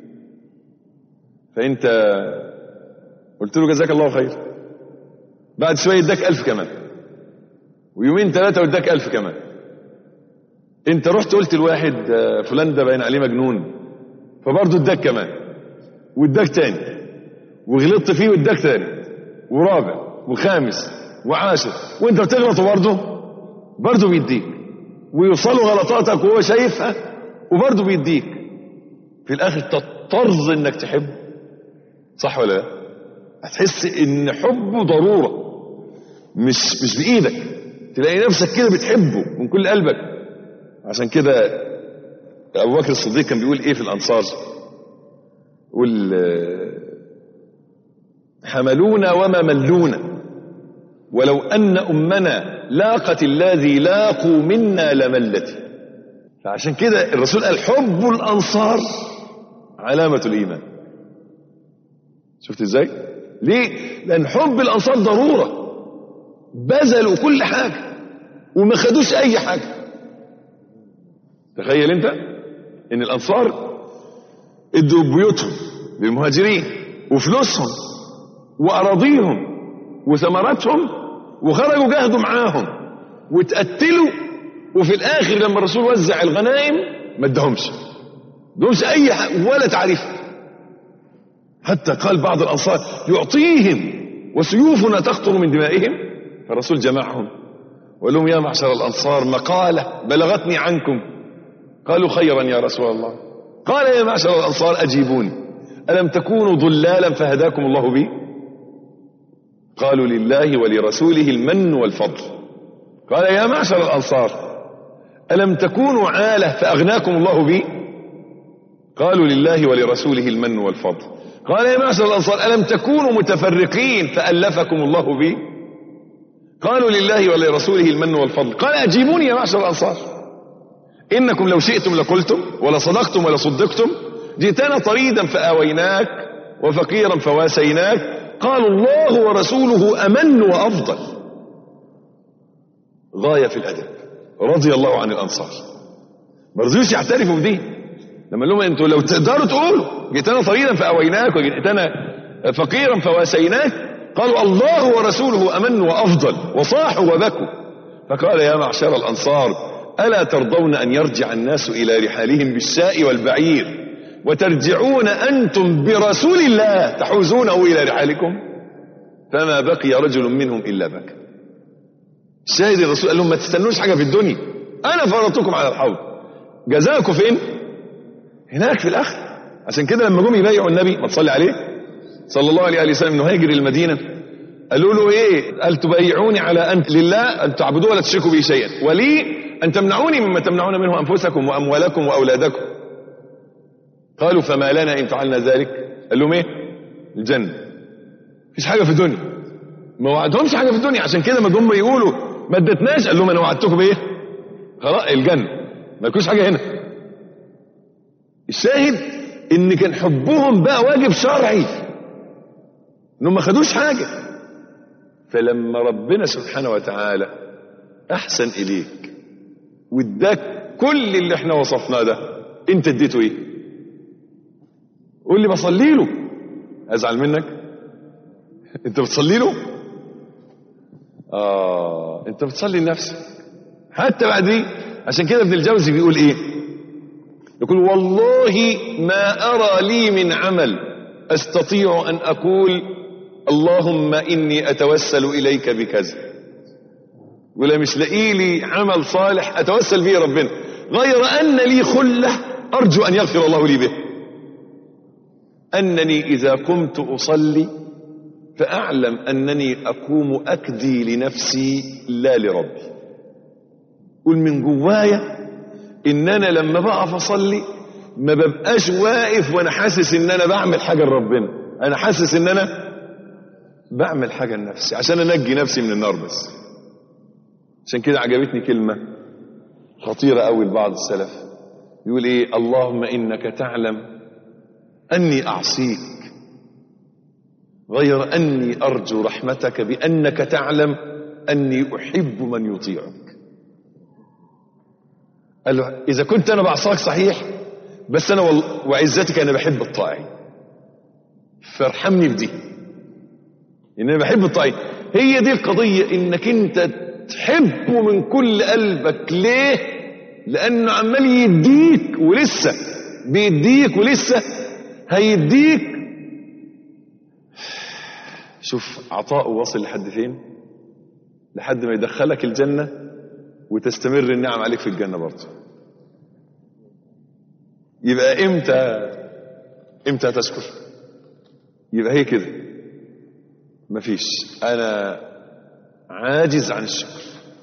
فانت قلت له جزاك الله خير، بعد شوية اداك ألف كمان، ويومين ثلاثة واداك ألف كمان. انت رحت قلت الواحد فلان ده باين عليه مجنون، فبرضه اداك كمان واداك تاني، وغلطت فيه واداك تاني ورابع وخامس وعاشر، وانت بتغلط برضه برضه بيديك، ويوصلوا غلطاتك وهو شايفها وبرضه بيديك. في الاخر تضطر انك تحبه، صح ولا لا؟ هتحس ان حبه ضرورة، مش مش بايدك، تلاقي نفسك كده بتحبه من كل قلبك. عشان كده ابو بكر الصديق كان بيقول ايه في الانصار؟ يقول حملونا وما ملونا، ولو ان امنا لاقت الذي لاقوا منا لملتي. فعشان كده الرسول قال حب الانصار علامة الايمان. شفت ازاي؟ ليه؟ لان حب الانصار ضرورة، بذلوا كل حاجة وما خدوش اي حاجة. تخيل انت ان الانصار ادوا بيوتهم للمهاجرين وفلوسهم واراضيهم وثمراتهم، وخرجوا جاهدوا معاهم وتقتلوا، وفي الاخر لما الرسول وزع الغنائم ما ادهمش دومش اي حاجة ولا تعريف. حتى قال بعض الانصار يعطيهم وسيوفنا تقطر من دمائهم. فالرسول جمعهم وقال لهم يا معشر الانصار مقالة بلغتني عنكم. قالوا خيرا يا رسول الله. قال يا معشر الانصار اجيبوني، الم تكونوا ضلالا فهداكم الله بي؟ قالوا لله ولرسوله المن والفضل. قال يا معشر الانصار الم تكونوا عالة فاغناكم الله بي؟ قالوا لله ولرسوله المن والفضل. قال يا معشر الأنصار ألم تكونوا متفرقين فألفكم الله بي؟ قالوا لله ولرسوله المن والفضل. قال أجيبوني يا معشر الأنصار، إنكم لو شئتم لقلتم ولصدقتم ولصدقتم، جئتنا طريدا فآويناك وفقيرا فواسيناك. قالوا الله ورسوله أمن وأفضل. غاية في الأدب رضي الله عن الأنصار، ما رضيوش يعترفوا بدي. لما لهم انتوا لو تقدروا تقولوا جئتنا طريدا فأويناك وجئتنا فقيرا فواسيناك، قالوا الله ورسوله أمن وأفضل، وصاحوا وبكوا. فقال يا معشر الأنصار ألا ترضون أن يرجع الناس إلى رحالهم بالشاء والبعير وترجعون أنتم برسول الله تحوزونه إلى رحالكم؟ فما بقي رجل منهم إلا بكى. الشاهد الرسول قال لهم ما تستنوش حاجة في الدنيا، أنا فرطكم على الحوض، جزاكم فين؟ هناك في الآخر. عشان كده لما جم يبايعوا النبي ما تصلي عليه صلى الله عليه وسلم انه هاجر المدينة، قالوا له ايه؟ قال تبايعوني على ان لله ان تعبدوه ولا تشركوا به شيئا، ولي ان تمنعوني مما تمنعون منه انفسكم واموالكم واولادكم. قالوا فما لنا ان فعلنا ذلك؟ قال لهم ايه؟ الجنة. مفيش حاجة في الدنيا، ما وعدهمش حاجة في الدنيا. عشان كده ما جم يقولوا ما ادتناش، قال لهم انا وعدتكم بايه؟ خلاص الجنة، ما لكوش حاجة هنا. الشاهد ان كان حبهم بقى واجب شرعي، انهم ما خدوش حاجة. فلما ربنا سبحانه وتعالى احسن اليك واداك كل اللي احنا وصفناه ده، انت اديته ايه؟ قول لي بصلي له، ازعل منك؟ انت بتصلي له؟ اه انت بتصلي لنفسك حتى بعد دي. عشان كده ابن الجوزي بيقول ايه؟ يقول والله ما ارى لي من عمل استطيع ان اقول اللهم اني اتوسل اليك بكذا، ولا مش لاقي لي عمل صالح اتوسل به ربنا غير ان لي خله ارجو ان يغفر الله لي به، انني اذا قمت اصلي فاعلم انني اقوم اكدي لنفسي لا لربي. قل من جوايا ان انا لما بقف اصلي ما ببقاش واقف وانا حاسس ان انا بعمل حاجه لربنا، انا حاسس ان انا بعمل حاجه لنفسي عشان انجي نفسي من النار بس. عشان كده عجبتني كلمه خطيره قوي لبعض السلف، يقول ايه؟ اللهم انك تعلم اني اعصيك غير اني ارجو رحمتك بانك تعلم اني احب من يطيعك. قال له اذا كنت انا بعصاك صحيح، بس انا وعزتك انا بحب الطاعين، فارحمني بدي ان انا بحب الطاعين. هي دي القضية، انك انت تحبه من كل قلبك. ليه؟ لانه عمال يديك ولسه بيديك ولسه هيديك. شوف عطاءه واصل لحد فين؟ لحد ما يدخلك الجنة وتستمر النعم عليك في الجنة برضه. يبقى امتى امتى تشكر؟ يبقى هي كده، مفيش انا عاجز عن الشكر،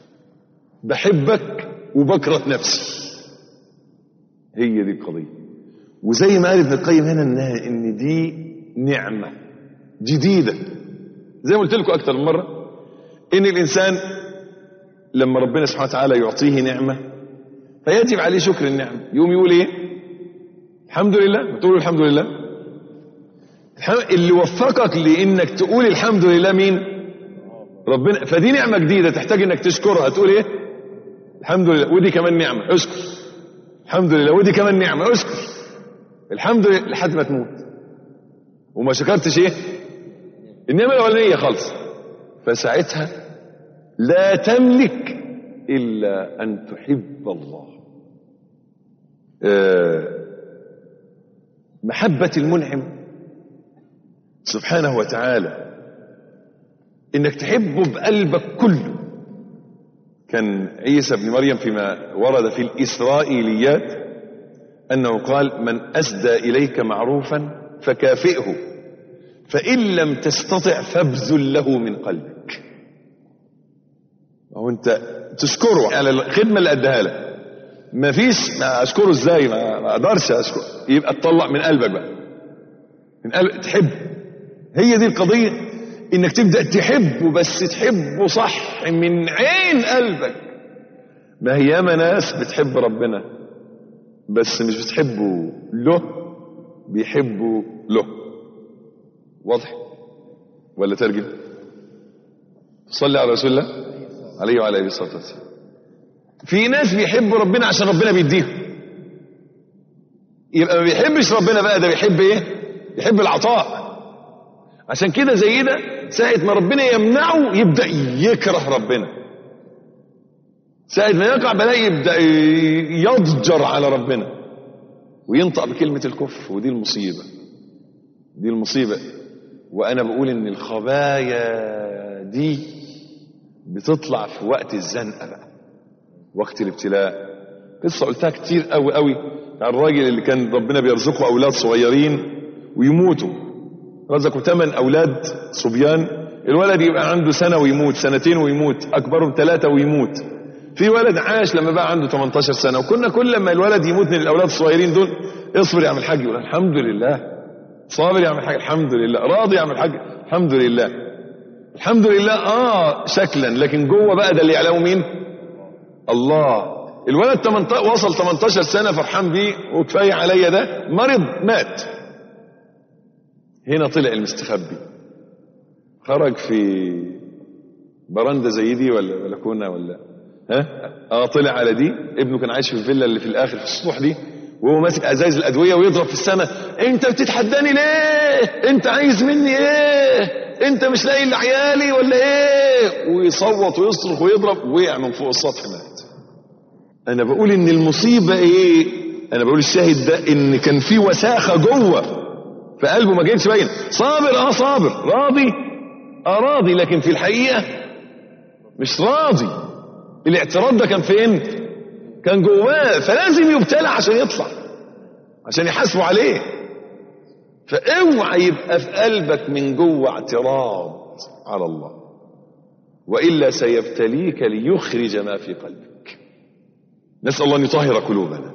بحبك وبكره نفسي. هي دي القضية. وزي ما قال ابن القيم هنا انها ان دي نعمة جديدة، زي ما قلت لكم اكتر من مرة، ان الانسان لما ربنا سبحانه وتعالى يعطيه نعمة فيجب عليه شكر النعمة. يوم يقول ايه؟ الحمد لله. تقول الحمد لله. اللي وفقك لانك تقول الحمد لله مين؟ ربنا. فدي نعمة جديدة تحتاج انك تشكرها. تقول ايه؟ الحمد لله. ودي كمان نعمة، اشكر. الحمد لله. ودي كمان نعمة، اشكر. الحمد لله لحد ما تموت وما شكرتش ايه؟ النعمة الاولانية خالص. فساعتها لا تملك الا ان تحب الله. أه محبة المنعم سبحانه وتعالى انك تحبه بقلبك كله. كان عيسى بن مريم فيما ورد في الإسرائيليات انه قال من اسدى اليك معروفا فكافئه، فان لم تستطع فابذل له من قلبك. او انت تشكره على الخدمة اللي اداها لك. ما فيش ما اشكره ازاي؟ ما اقدرش اشكره. يبقى تطلع من قلبك بقى. من قلب تحب. هي دي القضية، انك تبدأ تحبه، بس تحبه صح من عين قلبك. ما هي ياما ناس بتحب ربنا بس مش بتحبه له، بيحبوا له. واضح ولا ترجم؟ صلي على رسول الله عليه وعلى اله الصلاه والسلام. في ناس بيحبوا ربنا عشان ربنا بيديهم، يبقى ما بيحبش ربنا بقى، ده بيحب ايه؟ بيحب العطاء. عشان كده زي ده ساعة ما ربنا يمنعه يبدأ يكره ربنا، ساعة ما يقع بلاء يبدأ يضجر على ربنا وينطق بكلمة الكفر. ودي المصيبة، دي المصيبة. وأنا بقول إن الخبايا دي بتطلع في وقت الزنقة بقى، وقت الابتلاء. قصة قلتها كتير قوي قوي عن الراجل اللي كان ربنا بيرزقه أولاد صغيرين ويموتوا. رزقوا ثمان أولاد صبيان، الولد يبقى عنده سنة ويموت، سنتين ويموت، أكبرهم ثلاثة ويموت. في ولد عاش لما بقى عنده ثمانية عشر سنة، وكنا كل لما الولد يموت من الأولاد الصغيرين دول اصبر يا عم الحاج، يقول الحمد لله. صابر يا عم الحاج، الحمد لله. راضي يا عم الحاج، الحمد لله. الحمد لله اه شكلا، لكن جوه بقى ده اللي يعلمه مين؟ الله. الولد تمنتاشر وصل ثمانية عشر سنة فرحان بيه وكفاية عليا، ده مرض مات. هنا طلع المستخبي، خرج في برندة زي دي ولا ولا كنا ولا ها اه طلع على دي. ابنه كان عايش في الفيلا اللي في الاخر في السطوح دي، وهو ماسك ازايز الادويه ويضرب في السماء: انت بتتحداني ليه؟ انت عايز مني ايه؟ انت مش لاقي لعيالي ولا ايه؟ ويصوت ويصرخ ويضرب، وقع من فوق السطح مات. انا بقول ان المصيبه ايه؟ انا بقول الشاهد ده ان كان في وساخه جوه في قلبه ما جايش باين. صابر اه صابر، راضي اه راضي، لكن في الحقيقه مش راضي. الاعتراض ده كان فين؟ كان جواه، فلازم يبتلع عشان يطلع، عشان يحاسبوا عليه. فاوعى يبقى في قلبك من جوه اعتراض على الله، والا سيبتليك ليخرج ما في قلبك. نسال الله ان يطهر قلوبنا.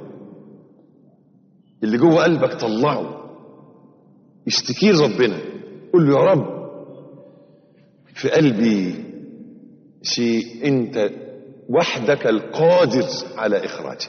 اللي جوه قلبك طلعه، اشتكي ربنا، قل له يا رب في قلبي شيء انت وحدك القادر على اخراجه.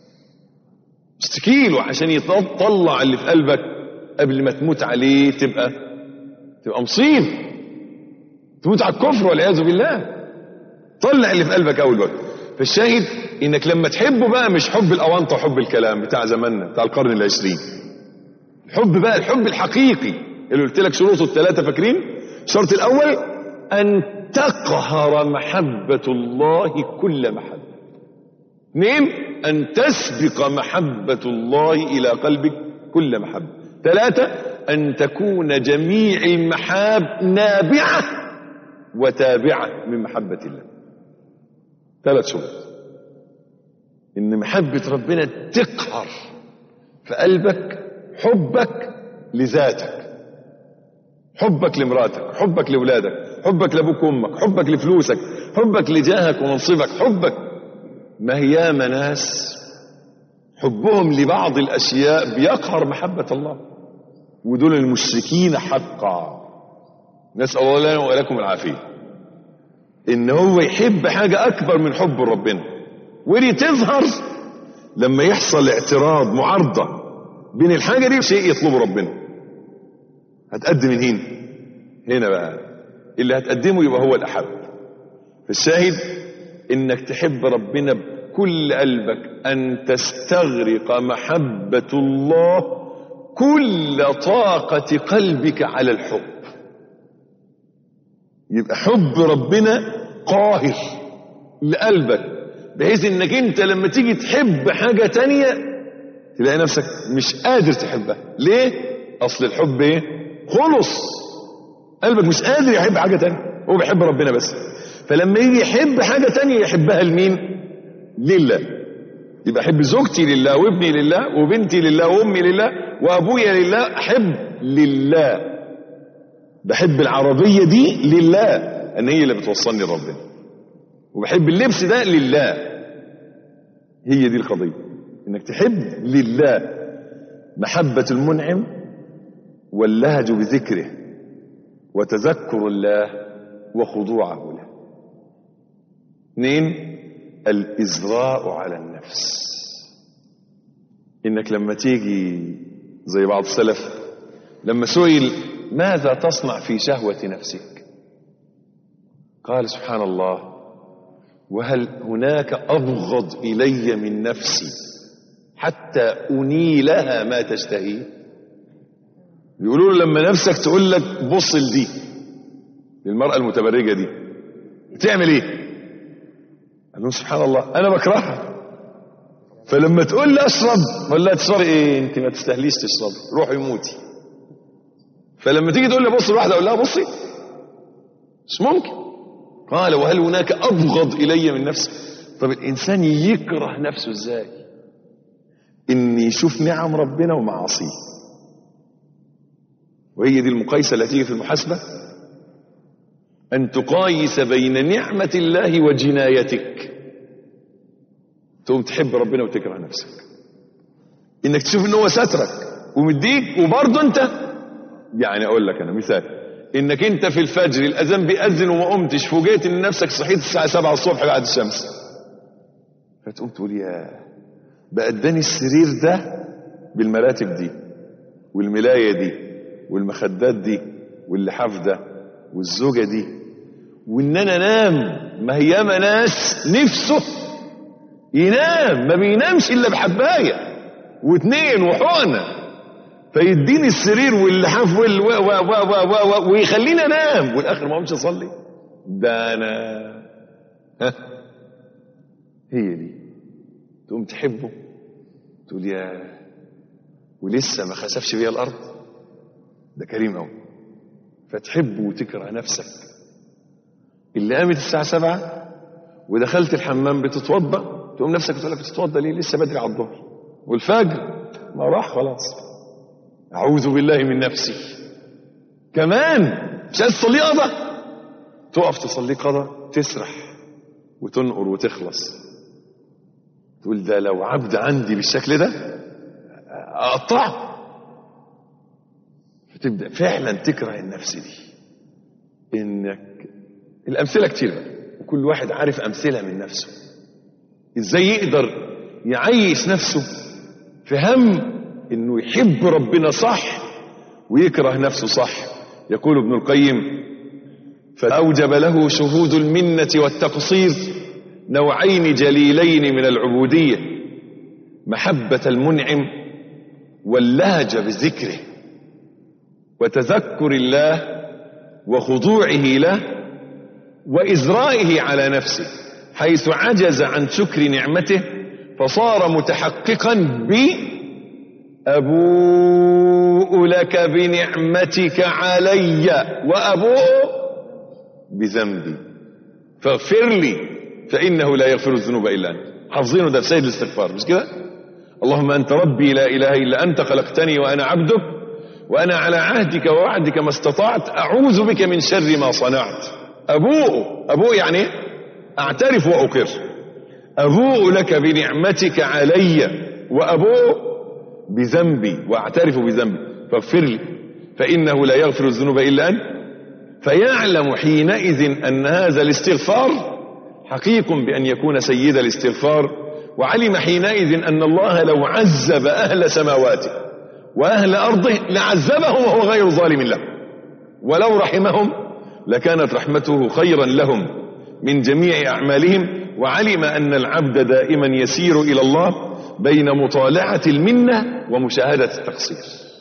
اشتكي له عشان يطلع اللي في قلبك قبل ما تموت عليه. تبقى تبقى مصيبه، تموت على الكفر والعياذ بالله. طلع اللي في قلبك اول وقت. فالشاهد انك لما تحبه بقى مش حب الاونطه وحب الكلام بتاع زماننا بتاع القرن العشرين. الحب بقى الحب الحقيقي اللي قلت لك شروطه الثلاثه، فاكرين؟ الشرط الاول ان تقهر محبه الله كل محبه. اثنين ان تسبق محبه الله الى قلبك كل محبه. ثلاثه ان تكون جميع المحاب نابعه وتابعه من محبه الله. ثلاث شروط. ان محبه ربنا تقهر في قلبك حبك لذاتك، حبك لمراتك، حبك لأولادك، حبك لأبوك وأمك، حبك لفلوسك، حبك لجاهك ومنصبك، حبك. ما هي ناس حبهم لبعض الأشياء بيقهر محبة الله، ودول المشركين حقا. نسأل الله لنا ولكم العافية. إن هو يحب حاجة أكبر من حب ربنا، ودي تظهر لما يحصل اعتراض معارضة بين الحاجة دي وشيء يطلبه ربنا. هتقدم من هنا هنا بقى اللي هتقدمه يبقى هو الأحب. فالشاهد انك تحب ربنا بكل قلبك، ان تستغرق محبة الله كل طاقة قلبك على الحب. يبقى حب ربنا قاهر لقلبك، بحيث انك انت لما تيجي تحب حاجة تانية تلاقي نفسك مش قادر تحبها. ليه؟ اصل الحب ايه؟ خلص. قلبك مش قادر يحب حاجة تانية، هو بيحب ربنا بس. فلما يجي يحب حاجة تانية يحبها لمين؟ لله. يبقى احب زوجتي لله، وابني لله، وبنتي لله، وامي لله، وابويا لله. احب لله، بحب العربية دي لله ان هي اللي بتوصلني لربنا، وبحب اللبس ده لله. هي دي القضية، انك تحب لله. محبة المنعم واللهج بذكره وتذكر الله وخضوعه له. اثنين، الإزراء على النفس، إنك لما تيجي زي بعض السلف لما سئل ماذا تصنع في شهوة نفسك قال سبحان الله وهل هناك أبغض إلي من نفسي حتى أنيلها ما تشتهي. بيقولوا له لما نفسك تقول لك بص لدي للمرأة المتبرجة دي تعمل ايه؟ قال لهم سبحان الله انا بكرهها، فلما تقول لي اشرب ولا تشرب ايه انت ما تستهليش تشرب روحي موتي. فلما تيجي تقول لي بص الواحدة اقول لها بصي مش ممكن. قال وهل هناك ابغض الي من نفسي. طب الانسان يكره نفسه ازاي؟ ان يشوف نعم ربنا ومعاصيه، وهي دي المقايسة التي تيجي في المحاسبة، أن تقايس بين نعمة الله وجنايتك. تقوم تحب ربنا وتكره نفسك. إنك تشوف إنه هو سترك ومديك وبرضه أنت يعني أقول لك أنا مثال، إنك أنت في الفجر الأذان بيأذن وما قمتش، فوجئت إن نفسك صحيت الساعة سبعة الصبح بعد الشمس، فتقوم تقول يا بقى اداني السرير ده بالمراتب دي والملاية دي والمخدات دي واللحاف ده والزوجة دي، وان انا انام. ما هي ياما ناس نفسه ينام ما بينامش الا بحباية واثنين وحقنة، فيديني السرير واللحاف وال و و و و و ويخليني انام والاخر ما قمش اصلي. ده انا ها هي دي. تقوم تحبه تقول يا ولسه ما خسفش بيها الارض، ده كريم قوي. فتحبه وتكره نفسك. اللي قامت الساعة سبعة ودخلت الحمام بتتوضأ، تقوم نفسك تقول لك بتتوضأ ليه؟ لسه بدري على الظهر والفجر ما راح خلاص. أعوذ بالله من نفسي. كمان مش عايز تصلي قضاء، تقف تصلي قضاء تسرح وتنقر وتخلص، تقول ده لو عبد عندي بالشكل ده أقطعه. فتبدأ فعلا تكره النفس دي. إنك الأمثلة كتير بقى، وكل واحد عارف أمثلة من نفسه إزاي يقدر يعيش نفسه في هم إنه يحب ربنا صح ويكره نفسه صح. يقول ابن القيم فأوجب له شهود المنة والتقصير نوعين جليلين من العبودية، محبة المنعم واللهج بذكره وتذكر الله وخضوعه له وإزرائه على نفسه، حيث عجز عن شكر نعمته فصار متحققا ب أبوء لك بنعمتك علي وأبوء بذنبي فاغفر لي فإنه لا يغفر الذنوب إلا أنت. حافظينه ده في سيد الاستغفار مش كده؟ اللهم أنت ربي لا إله إلا أنت خلقتني وأنا عبدك وأنا على عهدك ووعدك ما استطعت أعوذ بك من شر ما صنعت. أبوء أبوء يعني أعترف وأقر. أبوء لك بنعمتك علي وأبوء بذنبي وأعترف بذنبي فاغفر لي فإنه لا يغفر الذنوب إلا أنت. فيعلم حينئذ أن هذا الاستغفار حقيق بأن يكون سيد الاستغفار، وعلم حينئذ أن الله لو عذب أهل سماواته وأهل أرضه لعذبهم وهو غير ظالم له، ولو رحمهم لكانت رحمته خيرا لهم من جميع أعمالهم. وعلم أن العبد دائما يسير إلى الله بين مطالعة المنة ومشاهدة التقصير.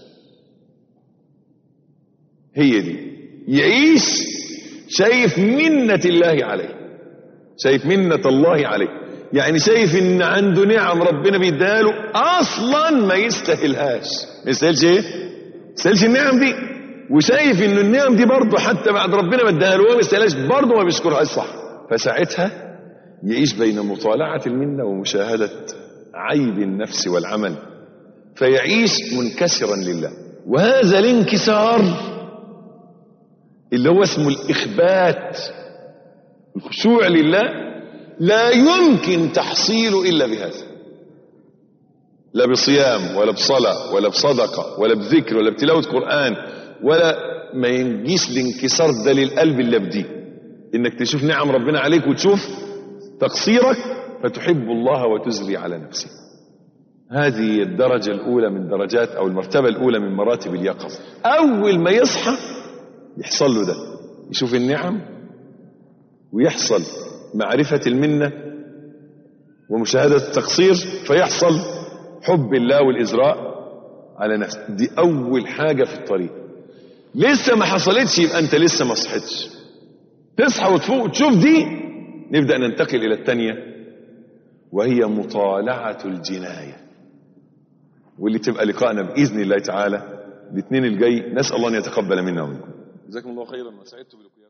هي دي يعيش شايف منة الله عليه، شايف منة الله عليه، يعني شايف ان عنده نعم ربنا بيديها له اصلا ما يستاهلهاش. ما يستاهلش ايه؟ ما يستاهلش النعم دي، وشايف ان النعم دي برضه حتى بعد ربنا ما اداها له ما يستاهلهاش برضه ما بيشكرهاش صح. فساعتها يعيش بين مطالعة المنة ومشاهدة عيب النفس والعمل، فيعيش منكسرا لله. وهذا الانكسار اللي هو اسمه الإخبات، الخشوع لله، لا يمكن تحصيله إلا بهذا. لا بصيام ولا بصلاة ولا بصدقة ولا بذكر ولا بتلاوة قرآن، ولا ما ينجيش الانكسار ده للقلب إلا بدي، إنك تشوف نعم ربنا عليك وتشوف تقصيرك فتحب الله وتزري على نفسك. هذه الدرجة الأولى من درجات أو المرتبة الأولى من مراتب اليقظة. أول ما يصحى يحصل له ده، يشوف النعم ويحصل معرفة المنة ومشاهدة التقصير، فيحصل حب الله والإزراء على نفسه. دي أول حاجة في الطريق. لسه ما حصلتش يبقى أنت لسه ما صحتش. تصحى وتفوق وتشوف دي، نبدأ ننتقل إلى الثانية وهي مطالعة الجناية، واللي تبقى لقائنا بإذن الله تعالى الاثنين الجاي. نسأل الله أن يتقبل منا ومنكم. جزاكم الله خيرا وسعدت بلقائكم.